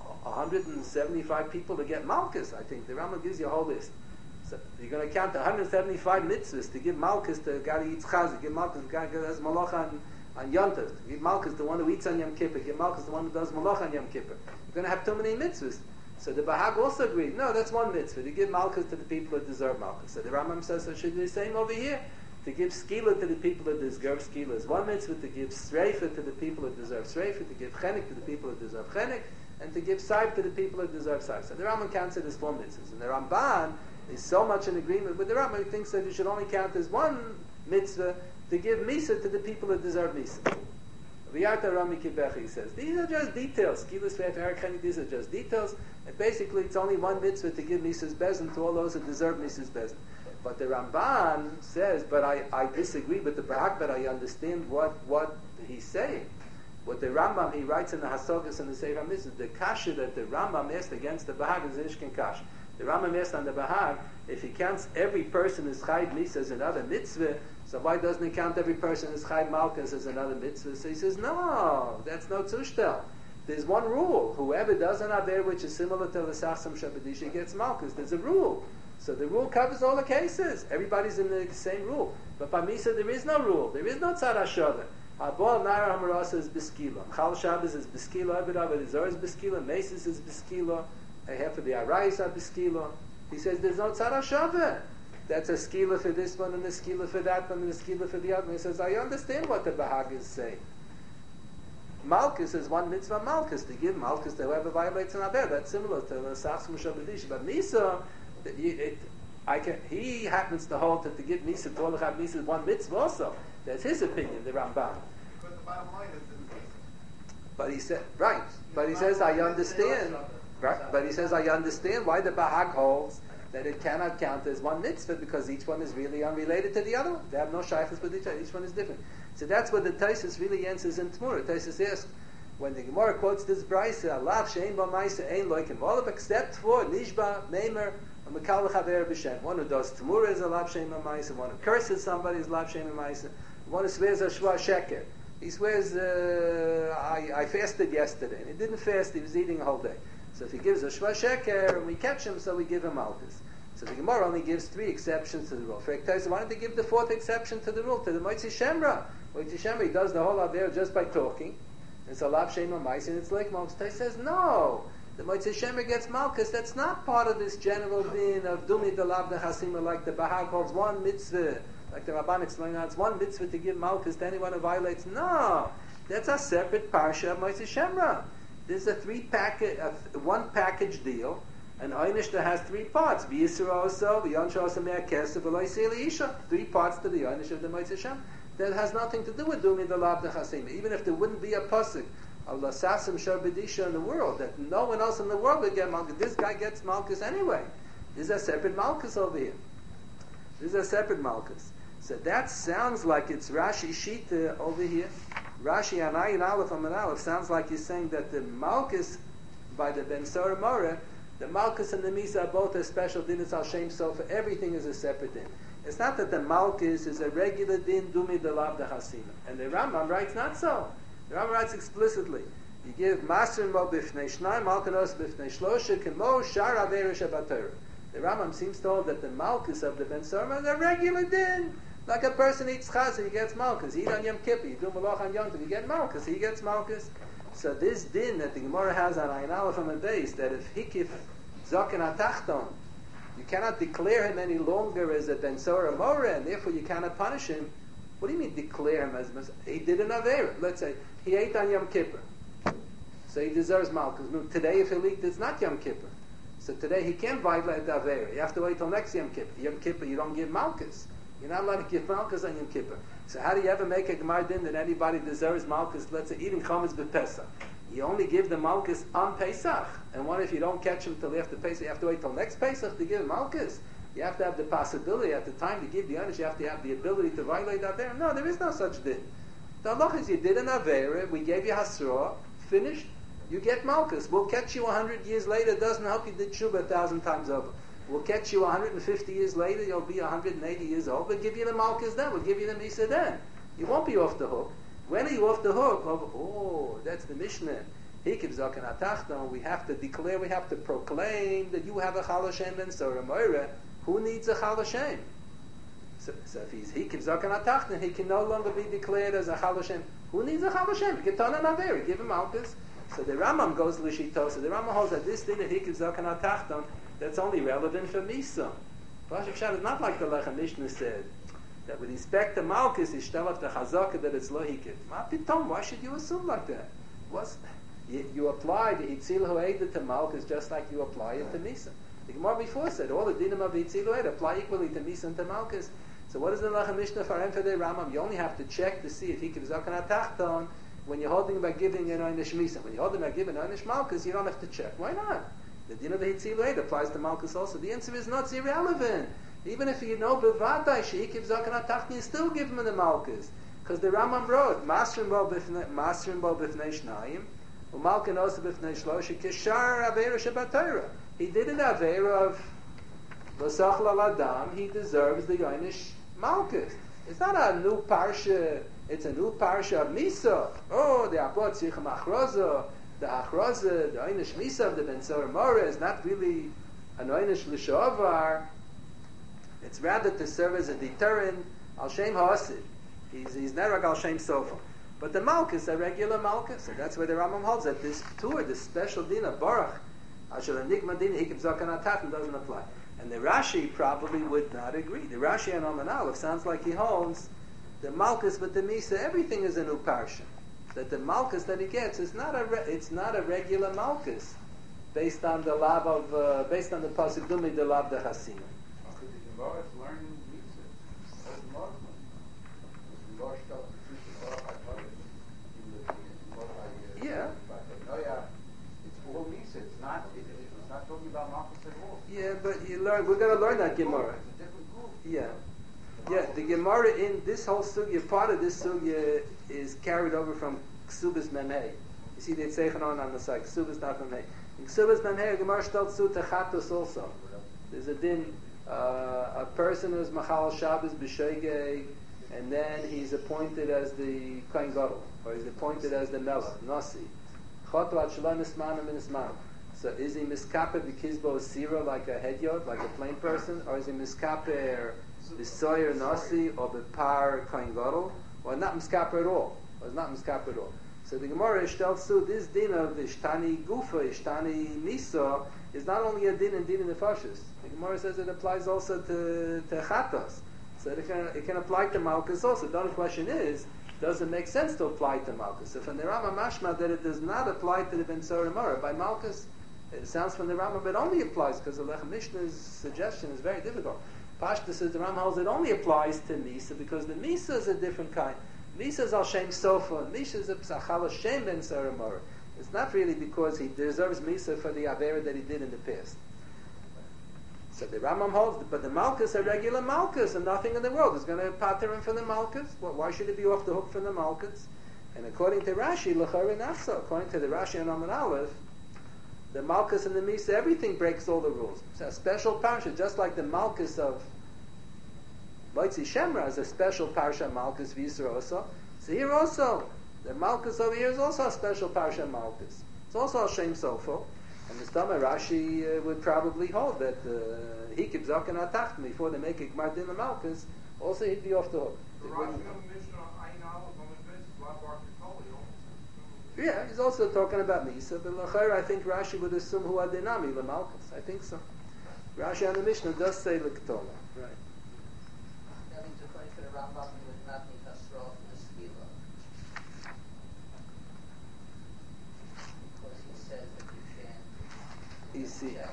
175 people to get Malkus, I think. The Rambam gives you a whole list. So you're going to count 175 mitzvahs to give Malkus to the guy who eats Chaz, give Malkus to the guy who does Malacha on Yom Tov, give Malkus to the one who eats on Yom Kippur, give Malkus to the one who does Malacha on Yom Kippur. You're going to have too many mitzvahs. So the Bahag also agreed, no, that's one mitzvah, to give Malkus to the people who deserve Malkus. So the Rambam says, so it should be the same over here. To give skila to the people who deserve skila is one mitzvah, to give sreifa to the people who deserve sreifa, to give chenik to the people who deserve chenik, and to give saib to the people who deserve saib. So the Rambam counts it as 4 mitzvahs. And the Ramban is so much in agreement with the Rambam, he thinks that you should only count as 1 mitzvah to give misa to the people who deserve misa. V'yarta Rami Kibechi says, these are just details. Skila, sreifa, hair, chenik, these are just details. And basically it's only 1 mitzvah to give misa's bezin to all those who deserve misa's bezin. But the Ramban says, but I disagree with the Bahag, but I understand what he's saying. What the Rambam, he writes in the Hasogas and the Sefer HaMitzvah, the kasha that the Rambam asked against the Bahag is Ishkin Kash. The Rambam asked on the Bahag, if he counts every person as Chayv Misa as another mitzvah, so why doesn't he count every person as Chayv Malkus as another mitzvah? So he says, no, that's no Zushtel. There's one rule. Whoever does an Aver which is similar to the Sachsam Shabadisha gets Malkus. There's a rule. So the rule covers all the cases. Everybody's in the same rule. But by Misa there is no rule. There is no Tzad HaShavah. Abol Naira Hamarasa is Beskila. Chal Shabbos is Beskila. Abed Zor is Beskila. Mesis is Beskila. Half of the Arayis are Beskila. He says there's no Tzad HaShavah. That's a skila for this one and a skila for that one and a skila for the other. He says, I understand what the Bahag is saying. Malkus is one mitzvah Malkus. To give Malkus to whoever violates an Aver. That's similar to the Sachsum Shabadish. But Misa, he happens to hold that to give Misa to all Misa is one mitzvah also. That's his opinion, the Rambam. Because the bottom line is the Misa. But he said, right. But he says, I understand. Right. But he says, I understand why the Bahag holds that it cannot count as one mitzvah because each one is really unrelated to the other one. They have no shaykhs with each other. Each one is different. So that's what the Taisus really answers in Tmura. Taisus asks, when the Gemara quotes this brayse, "Alav she'ein ba ma'isa ein loikim," all except for Nishba, Meimer, and Mekal v'chaver b'shem. One who does Tmura is Alav she'ein ba ma'isa. One who curses somebody is Alav she'ein ba ma'isa. One who swears a shva sheker. He swears, I fasted yesterday. And he didn't fast, he was eating a whole day. So if he gives a shva sheker, and we catch him, so we give him malchus. So the Gemara only gives 3 exceptions to the rule. For Ektaisa, why don't they give the 4th exception to the rule, to the Moitzi Shemra? Moitzi Shemra, he does the whole Aver just by talking. It's a Lav Shem HaMais, and it's like Moitzi says, no, the Moitzi Shemra gets malchus. That's not part of this general din of Dumi the Lav Nechasima, like the Bahag holds one mitzvah, like the Rabban explained out, it's one mitzvah to give malchus to anyone who violates. No, that's a separate parsha of Moitzi Shemra. There's a one package deal. An einish that has 3 parts. V'yisra also, v'yonsha also me'akesa, v'lo'yisei li'isha. 3 parts to the einish of the Moitzi Shem. That has nothing to do with doing the Lav Nechasima. Even if there wouldn't be a pasuk of Lasassim Sharbedisha in the world, that no one else in the world would get malchus. This guy gets malchus anyway. There's a separate malchus over here. There's a separate malchus. So that sounds like it's Rashi Shita over here. Rashi Anayin Aleph Aman Aleph sounds like he's saying that the malchus by the Ben Sora Moreh, the Malkus and the Misa are both a special din. It's al Shem Sofa. Everything is a separate din. It's not that the Malkus is a regular din, Dumi de Lav de Hasima. And the Rambam writes not so. The Rambam writes explicitly. You give Masrin Mo Bifnei Shnai, Malkanos Bifnei Shlosha, Kemo Shar Averish Abatorah. The Rambam seems to hold that the Malkus of the Ben Sora is a regular din. Like a person eats Chazah, he gets Malkus. He eat on Yom Kippur, you do Malach on Yom Tov, you get Malkus, he gets Malkus. So this din that the Gemara has on Ayin Aleph from a base, that if Hikif Zoken HaTachton, you cannot declare him any longer as a Ben Sora Moreh, and therefore you cannot punish him. What do you mean declare him as he did an Avera? Let's say he ate on Yom Kippur, so he deserves Malkus. No, today if he leaked, it's not Yom Kippur. So today he can't violate the Avera. You have to wait till next Yom Kippur. Yom Kippur you don't give Malkus. You're not allowed to give Malkus on Yom Kippur. So how do you ever make a Gemara din that anybody deserves Malkus? Let's say eating Chametz b'Pesach. You only give the Malkus on Pesach. And what if you don't catch him till after Pesach? You have to wait till next Pesach to give Malkus. You have to have the possibility at the time to give the honest. You have to have the ability to violate that there. No, there is no such din. The halach is you did an Avera, we gave you Hasra, finished, you get Malkus. We'll catch you 100 years later. It doesn't help you did Shuvah 1,000 times over. We'll catch you 150 years later, you'll be 180 years old. We'll give you the Malkus then. We'll give you the Misa then. You won't be off the hook. When are you off the hook? Oh, that's the Mishnah. Hikiv Zoken HaTachton. We have to declare, we have to proclaim that you have a Chal Hashem Ben Sora Moreh. Who needs a Chal Hashem? So if he's Hikiv Zoken HaTachton, he can no longer be declared as a Chal Hashem. Who needs a Chal Hashem? Geton and Averi. Give him Malkus. So the Rambam goes L'shito. So the Rambam holds that this thing of Hikiv Zoken HaTachton, that's only relevant for Misa. Pashut Pshat is not like the Lechem Mishnah said, that with respect to Malkus, you shtel up the Chazaka that it's lo hikiv. Ma pitom, why should you assume like that? You apply the Itzilu Eidah to Malkus just like you apply it to Misa. The Gemara before said, all the dinim of Itzilu Eidah apply equally to Misa and to Malkus. So what is the Lechem Mishnah for him for the Rambam? You only have to check to see if he gives Zoken HaTachton when you're holding about giving an Einish Misa. When you're holding about giving an Einish Malkus, you don't have to check. Why not? The din of the Hitzilu Eidah applies to Malkus also. The answer is not irrelevant. Even if you know Bevadai, Sheikib Zoken HaTachton, you still give him the Malkus. Because the Rambam wrote, Masrin bo b'fnei Shnayim, U'malkin also b'fnei Shlosha, Kishar Avera Shabbat Torah. he did an Aveira of L'sachal al-Adam, he deserves the Yoinish Malkus. It's not a new Parsha, it's a new Parsha of Misa. Oh, the Abot Tzichem Achroza, the Achroza, the Yoinish Misa of the Ben Sora Mora is not really an Yoinish L'shavar. It's rather to serve as a deterrent, Al Shem Ha'asid. He's Nerag Al Shem Sofa. But the Malkus, a regular Malkus, and that's where the Rambam holds that this tour, this special din of Baruch, Asher Enigma din Hikim Zakan Atatan doesn't apply. And the Rashi probably would not agree. The Rashi on Oman Aleph sounds like he holds the Malkus with the Misa, everything is a new parsha. That the Malkus that he gets is not it's not a regular Malkus based on the lab of based on the pasuk Dumi the lab the Hasim. Yeah. It's all Misa. It's not talking about Malkus at all. Yeah, but we're going to learn that Gemara. It's a different group. Yeah. Yeah, the Gemara in this whole sugya, part of this sugya is carried over from Ksubas Memhei. You see, they say on the side, Ksubas not Memhei. In Ksubas Memhei, Gemara stellt zu Techatos also. There's a din, a person who's Machal Shabbos B'Shoigeg, and then he's appointed as the Kohen Gadol, or he's appointed as the Melech, Nasi. Chotu ad Shalom Nismanam in Nismanam. So is he miskaper b'kizbo sira like a hedyot, like a plain person, or is he miskaper b'soyer nasi or b'par kohen gadol, or not miskaper at all, or is not miskaper at all? So the Gemara stellt zu this din of ishtani gufa, ishtani misa is not only a din in nefashis. The Gemara says it applies also to chatos. So it can apply to malchus also. The only question is, does it make sense to apply to malchus? If in the Rama mashma that it does not apply to the Ben Sora Mora by malchus. It sounds from the Rambam it only applies because the Lechem Mishnah's suggestion is very difficult. Pashta says the Rambam holds it only applies to Misa because the Misa is a different kind. Misa is Al Shem Sofa, and Misa is a Psachal Shem Ben Sora Mora. It's not really because he deserves Misa for the Avera that he did in the past. So the Rambam holds, but the Malkus are regular Malkus, and nothing in the world is going to pater him for the Malkus. Well, why should he be off the hook from the Malkus? And according to Rashi, L'chari Nafsa, according to the Rashi and Amar Aleph, the Malkus and the Misa, everything breaks all the rules. It's a special parsha, just like the Malkus of Moitzi Shemra is a special parsha Malkus v'Yisra also. So here also, the Malkus over here is also a special parsha Malkus. It's also a Shem Sofo. And the Stama Rashi would probably hold that he keeps Zaken Atacht before they make a Gmar Din Malkus, also he'd be off the hook. Yeah, he's also talking about Misa, but L'chayr, I think Rashi would assume who are Dinami, L'malchus. I think so. Rashi on the Mishnah does say L'ktola. Right. That means according to the Rambam, you would not need Hasra for the Svila. Because he says that you shan't. You see,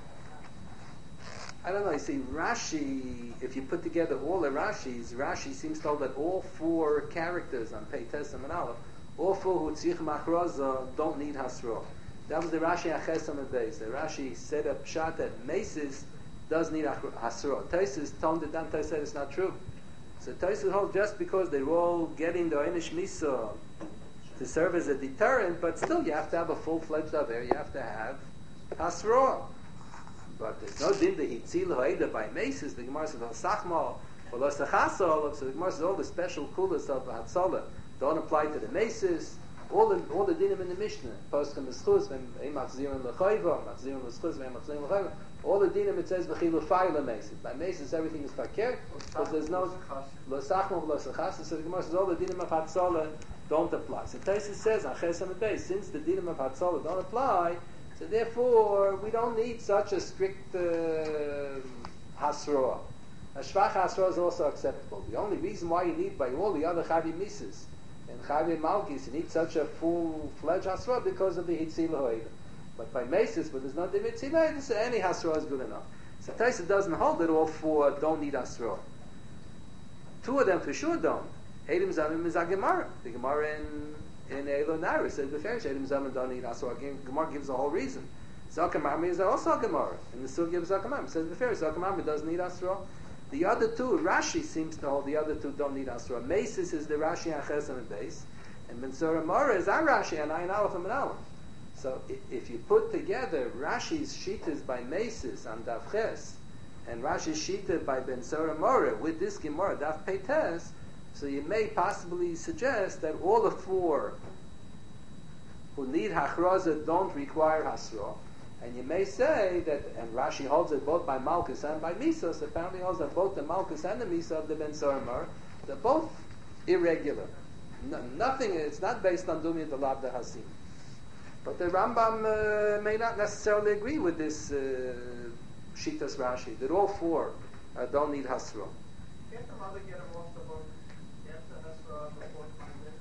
I don't know, you see, Rashi, if you put together all the Rashis, Rashi seems to hold that all four characters on Pei Tesam and Aleph, all four who tzich machroza don't need hasra. That was the Rashi Achesam and Beis. The Rashi said a pshat that Mesis does need hasra. Taisus toned it down. Taisus said it's not true. So Taisus holds just because they're all getting the Einish Misa to serve as a deterrent, but still you have to have a full-fledged aver. You have to have hasra. But there's no din the hitzil ha'eda by Mesis. The Gemara says sachmal or lo sachasol. So the Gemara says all the special kulas of hatzalah don't apply to the Mesis. All the dinim in the Mishnah, Poskim Eschuz, Machzirim L'chayva, Machzirim L'schuz, Machzirim L'chayva. All the dinim it says V'chilu Fayil Mesis. By Mesis everything is fakir, because there's no Lo Sachmov Lo Sachas. So the Gemara says all the dinim of Hatzalah don't apply. So Taisus says Achesam and Beis, since the dinim of Hatzalah don't apply, so therefore we don't need such a strict Hasroah. A Shvach Hasroah is also acceptable. The only reason why you need by all the other Chavi Mises and Chavi Malkis, you need such a full-fledged Hasra because of the Hitzil Ho'eda. But by Mesis, but there's not the Hitzil Ho'eda, any Hasra is good enough. So Taisa doesn't hold that all four don't need Hasra. Two of them for sure don't. Eidim Zamim is a Gemara. The Gemara in Eilo Nara says, Beferish, Eidim Zamim don't need Hasra. Gemara gives a whole reason. Zakamami is also a Gemara. In the Sugi of Zakamami, it says, Beferish, Zakamami doesn't need Hasra. The other two, Rashi seems to hold the other two don't need Asra. Mesis is the Rashi Achesam and Beis, and Ben Sora Mora is our Rashi and Ayin Aleph and Aleph. So if you put together Rashi's Shitas by Mesis on Daf Ches and Rashi's Shita by Ben Sora Mora with this Gemara Daf Peites, so you may possibly suggest that all the four who need Hachraza don't require Hasra. And you may say that, and Rashi holds it both by Malkus and by Misos, apparently holds that both the Malkus and the Misa of the Ben Sora Mora, they're both irregular. Nothing, it's not based on Dumi the Lab the Hasim. But the Rambam may not necessarily agree with this Shitas Rashi, that all four don't need Hasra. Can't the mother get him off the hook after Hasra before Monday?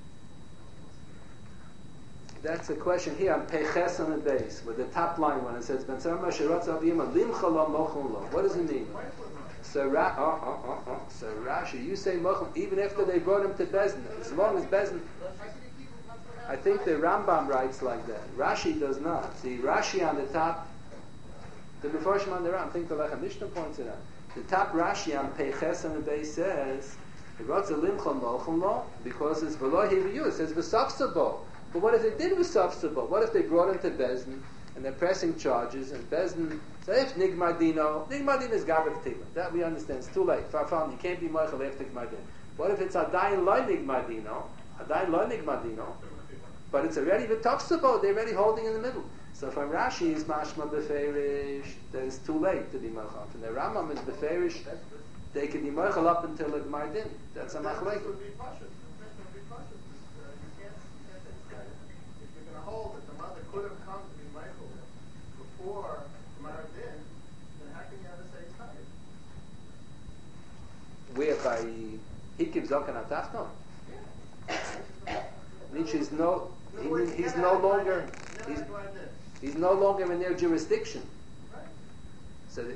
That's a question here on Peches on the base, with the top line when it says Ben Sora Moshe Ratzav Yima Limcha Lo Mochum Lo. What does it mean? So Rashi, you say Mochum even after they brought him to Bezdin, as long as Bezdin. I think the Rambam writes like that. Rashi does not. See, Rashi on the top, the Mefarshim on the Ram, I think the Lechem Mishnah points it out. The top Rashi on Peches on the base says, because it's V'lo Hiviyu, it says V'safsabo. But what if they did V'safsabo? What if they brought him to Bezdin and they're pressing charges and Bezdin say, if Nigmar Dino is Gaber Tigla. That we understand. It's too late. Farfan, you can't be Moichel after Nigmar Dino. What if it's Adayin Lo Nigmar Dino? Adayin Lo Nigmar Dino. But it's already v'tafsabo, they're already holding in the middle. So from Rashi is mashma beferish, that it's too late to be mochel. From the Rambam is beferish, they can be mochel up until the Gemar Din. That's a machlek. It would be pashut. You can't say that. If you're going to hold that the mother could have come to be mochel before Gemar Din, then how can you ever say it's tired? Whereby he gives Zokan Atachton. He's no longer in their jurisdiction. So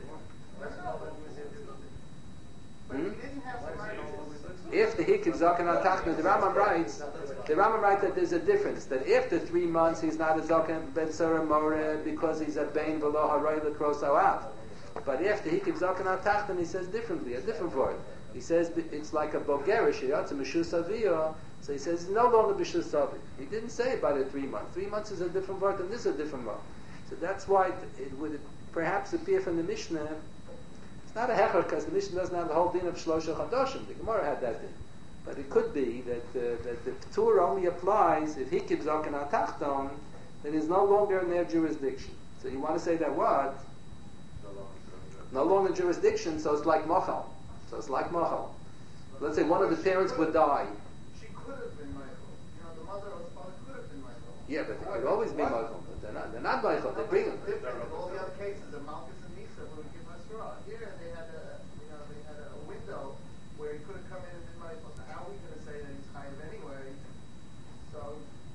if the Hikib Zakan al Tachna, the Rambam writes that there's a difference, that after 3 months he's not a Zakan Ben Sora More because he's a Bain V'lo Haray L'Kros Ha'av. But after Hikib Zakan al Tachna, he says differently, a different word. He says it's like a Bogerish, it's a Meshus Aviyah. So he says, no longer Bishul Savi. He didn't say about it 3 months. 3 months is a different word, and this is a different word. So that's why it would perhaps appear from the Mishnah, it's not a hecher, because the Mishnah doesn't have the whole din of Shlosha Chadoshim. The Gemara had that din. But it could be that the Ptur only applies if he keeps Zaken HaTachton, then he's no longer in their jurisdiction. So you want to say that what? No longer jurisdiction, so it's like Mochel. Let's say one of the parents would die. Could have been Michael. The mother or the father could have been Michael. Yeah, but they could always be Michael. But they're not Michael. They bring them. Different. All the other cases of Malchus and Nisa who would give Hasra. Here they had a window where he could have come in and been Michael. So how are we going to say that he's chayiv anyway? So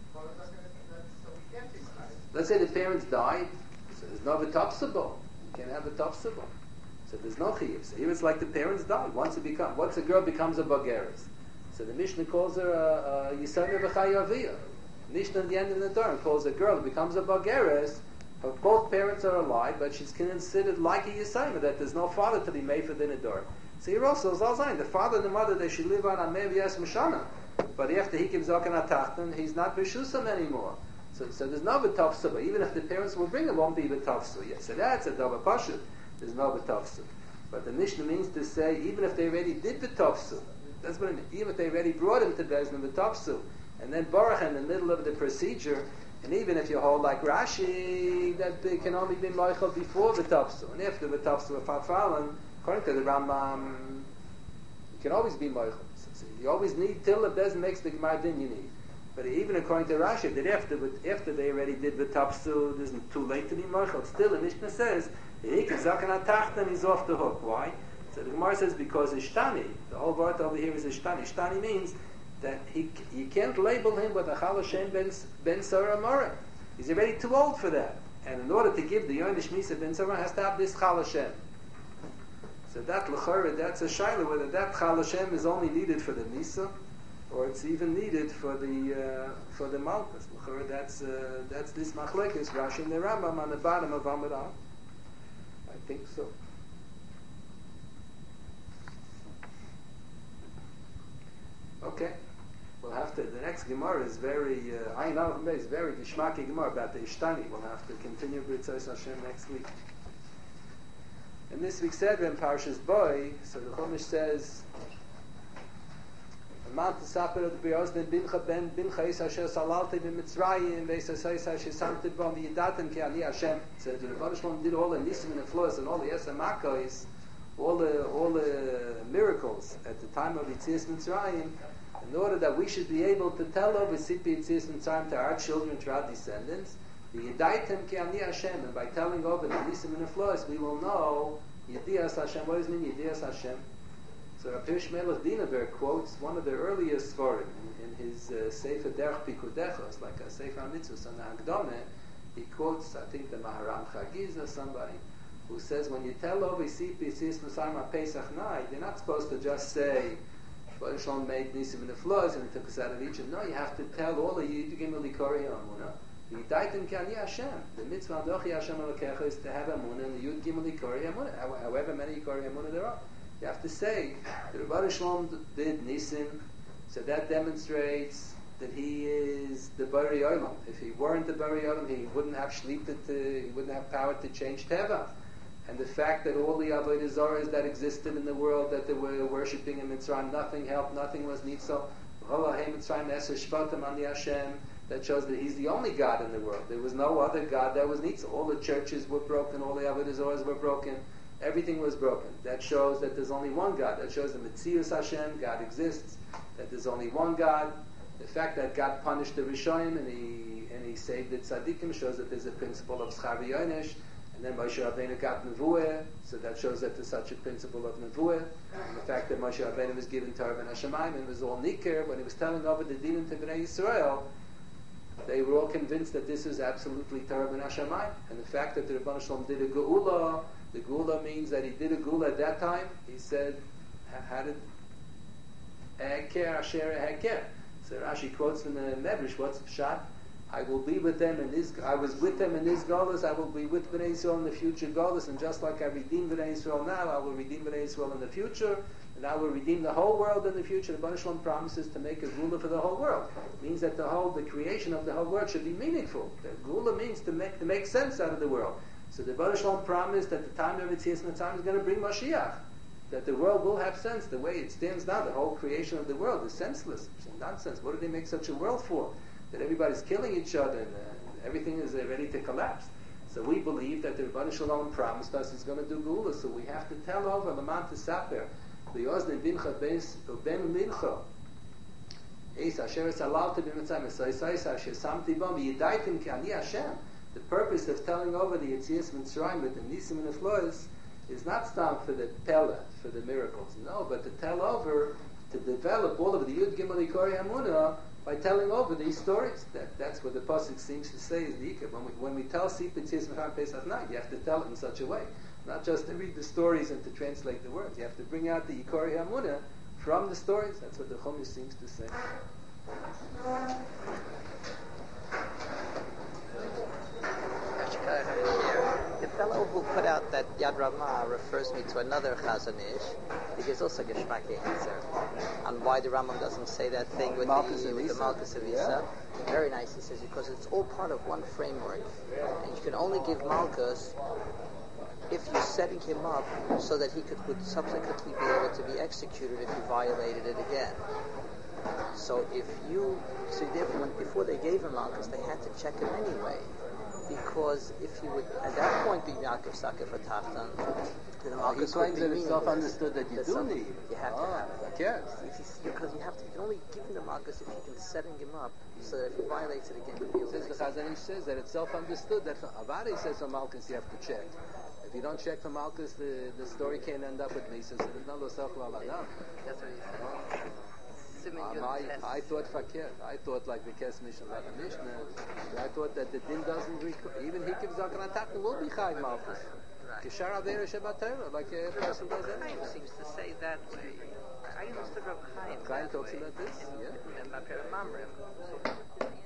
we can't be chayiv. Let's say the parents died. So there's no v'tafsabo. You can't have a tafsabo. So there's no chiyuv. So here it's like the parents died. Once a girl becomes a bageres. So the Mishnah calls her a Yisayim B'chayaviyah. Mishnah at the end of the Torah calls a girl who becomes a Bageres, both parents are alive, but she's considered like a Yisayim, that there's no father to be made for the Nidor. So here also, the father and the mother, they should live on Amev Yes Mishana. But after he gives Zokan HaTachton, he's not B'shusam anymore. So there's no B'tafsa, even if the parents will bring him, won't be B'tafsa. Yes, so that's a Dava Pashut. There's no B'tafsa. But the Mishnah means to say, even if they already did B'tafsa, that's what I mean. Even if they already brought him to Bezdin V'tafsu, and then Baruch in the middle of the procedure, and even if you hold like Rashi, that they can only be Moichel before V'tafsu, and after V'tafsu are fallen, according to the Rambam, you can always be Moichel. So you always need, till the Bezdin makes the Gemar Din you need. But even according to Rashi, that after they already did V'tafsu, it isn't too late to be Moichel. Still, the Mishnah says, he can Zaken HaTachton, he's off the hook. Why? So the Gemara says because Ishtani, the whole word over here is Ishtani. Ishtani means that you can't label him with a Chal Hashem ben Sora Mora. He's already too old for that. And in order to give the Yoinish Misa ben Sora, has to have this Chal Hashem. So that L'chora, that's a shayla, whether that Chal Hashem is only needed for the Misa, or it's even needed for the Malchus. L'chora, that's this Machlekes, Rashi and the Rambam on the bottom of Amud Al. I think so. Okay, we'll have to, the next next Gemara is very, Ayin Aleph Beis, very Gishmaki Gemara about the Ishtani. We'll have to continue B'Ritzos Hashem next week. In this week's Seder in Parshas Boy, so the Chumash says, Mount Saper of the Be'ozdin Bincha Ben Bincha Is Asher Salalti B'Mitzrayim Ve'Sasais Asher Samted Bom V'Yidatem Ki Ani Hashem. So the Rebbe Shalom did all the Nisim and the Floas and all the Yesem Makos, all the miracles at the time of Yitzias Mitzrayim, in order that we should be able to tell over Sipi Yitzias Mitzrayim to our children, to our descendants, V'Yidaitem Ki Ani Hashem, and by telling over the Nisim and the Floas, we will know Yedias Hashem. What does it mean, Yedias Hashem? So Rabbi Shmelech Dinaver quotes one of the earliest Sforim in his Sefer Derech Pikudechos, like a Sefer HaMitzvos on the Hagdome. He quotes, I think, the Maharam Chagiz or somebody, who says when you tell over Sipi Yitzias Mitzrayim Pesach night, you're not supposed to just say Baruch Shalom made Nisim and the Flows and he took us out of Egypt. No, you have to tell all of you to give me Likori Amunah. V'yidaitem ki ani Hashem. The mitzvah Andochi Hashem Elokecha is to have Amunah and the Yud Gimel Likori Amunah. However many Likori Amunah there are. You have to say that Baruch Shalom did Nisim, so that demonstrates that he is the Bari Olam. If he weren't the Bari Olam, he wouldn't have shlita he wouldn't have power to change Teva. And the fact that all the Avodah Zarahs that existed in the world, that they were worshipping in Mitzrayim, nothing helped, nothing was nitzo. That shows that he's the only God in the world. There was no other God that was nitzo. All the churches were broken, all the Avodah Zarahs were broken, everything was broken. That shows that there's only one God. That shows that Metzius Hashem, God exists, that there's only one God. The fact that God punished the Rishonim and he saved the Tzaddikim shows that there's a principle of Schar V'Yonesh. And then Moshe Rabbeinu got Nevuah, so that shows that there's such a principle of Nevuah. And the fact that Moshe Rabbeinu was given Torah ben Hashemayim and was all Nikir, when he was telling over the Dinim to Bnei Yisrael, they were all convinced that this is absolutely Torah ben Hashemayim. And the fact that the Rebbeinu Shalom did a Geula, the Geula means that he did a Geula at that time. He said, how did Eker Asher Eker? So Rashi quotes from the Medrash, what's the shot? I will be with them in this. I was with them in this Golus. I will be with Bnei Yisrael in the future Golus, and just like I redeem Bnei Yisrael now, I will redeem Bnei Yisrael in the future, and I will redeem the whole world in the future. The Baruch Shalom promises to make a Gula for the whole world. It means that the creation of the whole world should be meaningful. The Gula means to make sense out of the world. So the Baruch Shalom promised that the time of Yitzias Mitzrayim is going to bring Mashiach. That the world will have sense. The way it stands now, the whole creation of the world is senseless. It's nonsense. What did they make such a world for? That everybody's killing each other and everything is ready to collapse. So we believe that the Rebbeinu Shalom promised us he's going to do Geula. So we have to tell over Laman Tesaper, V'yozdin Bincha Ben Mincha, Eis Asher Salalti B'Mitzrayim, Esais Asher Samti Bom, V'yidaitim Ki Ani Hashem. The purpose of telling over the Yetzias Mitzrayim with the Nisim and the Flois is not stam for the Pella, for the miracles. No, but to tell over, to develop all of the Yud Gimel Ikori Hamunah by telling over these stories. That's what the pasuk seems to say is the ikar. When we tell Sipit Yitzias Mitzrayim Pesach night, you have to tell it in such a way, not just to read the stories and to translate the words. You have to bring out the Ikori Hamunah from the stories. That's what the Chumash seems to say. The fellow who put out that Yad Ramah refers me to another Chazon Ish. He gives also a Geshmaki answer on why the Rambam doesn't say that thing with the Malchus of Isa. Very nice. He says because it's all part of one framework, and you can only give Malchus if you're setting him up so that he would subsequently be able to be executed if he violated it again. So therefore, before they gave him Malchus, they had to check him anyway. Because if he would, at that point, be Yaakov Sakeh for Tachtan, then Malchus would be meaningless. It's self-understood that you do need. You have to have it. Yes. Because you can only give him the Malchus if you can setting him up, so that if he violates it again, he'll be able to. The Chazon Ish says that it's self-understood that Avari says for Malchus you have to check. If you don't check for Malchus, the story can't end up with Misa, so there's no Losach L'Aladam. That's what he said. I thought fakir. I thought like the Kes Mishnah, like the Mishnah. I thought that the din doesn't require. Even Hikiv Zakan Atachnu will be Chai Malchus. Kishar Avera Shabbat Torah, like a person does anyway. Chaim seems to say that way. I understood Rav Chaim. Chaim talks about this, in Mamrim.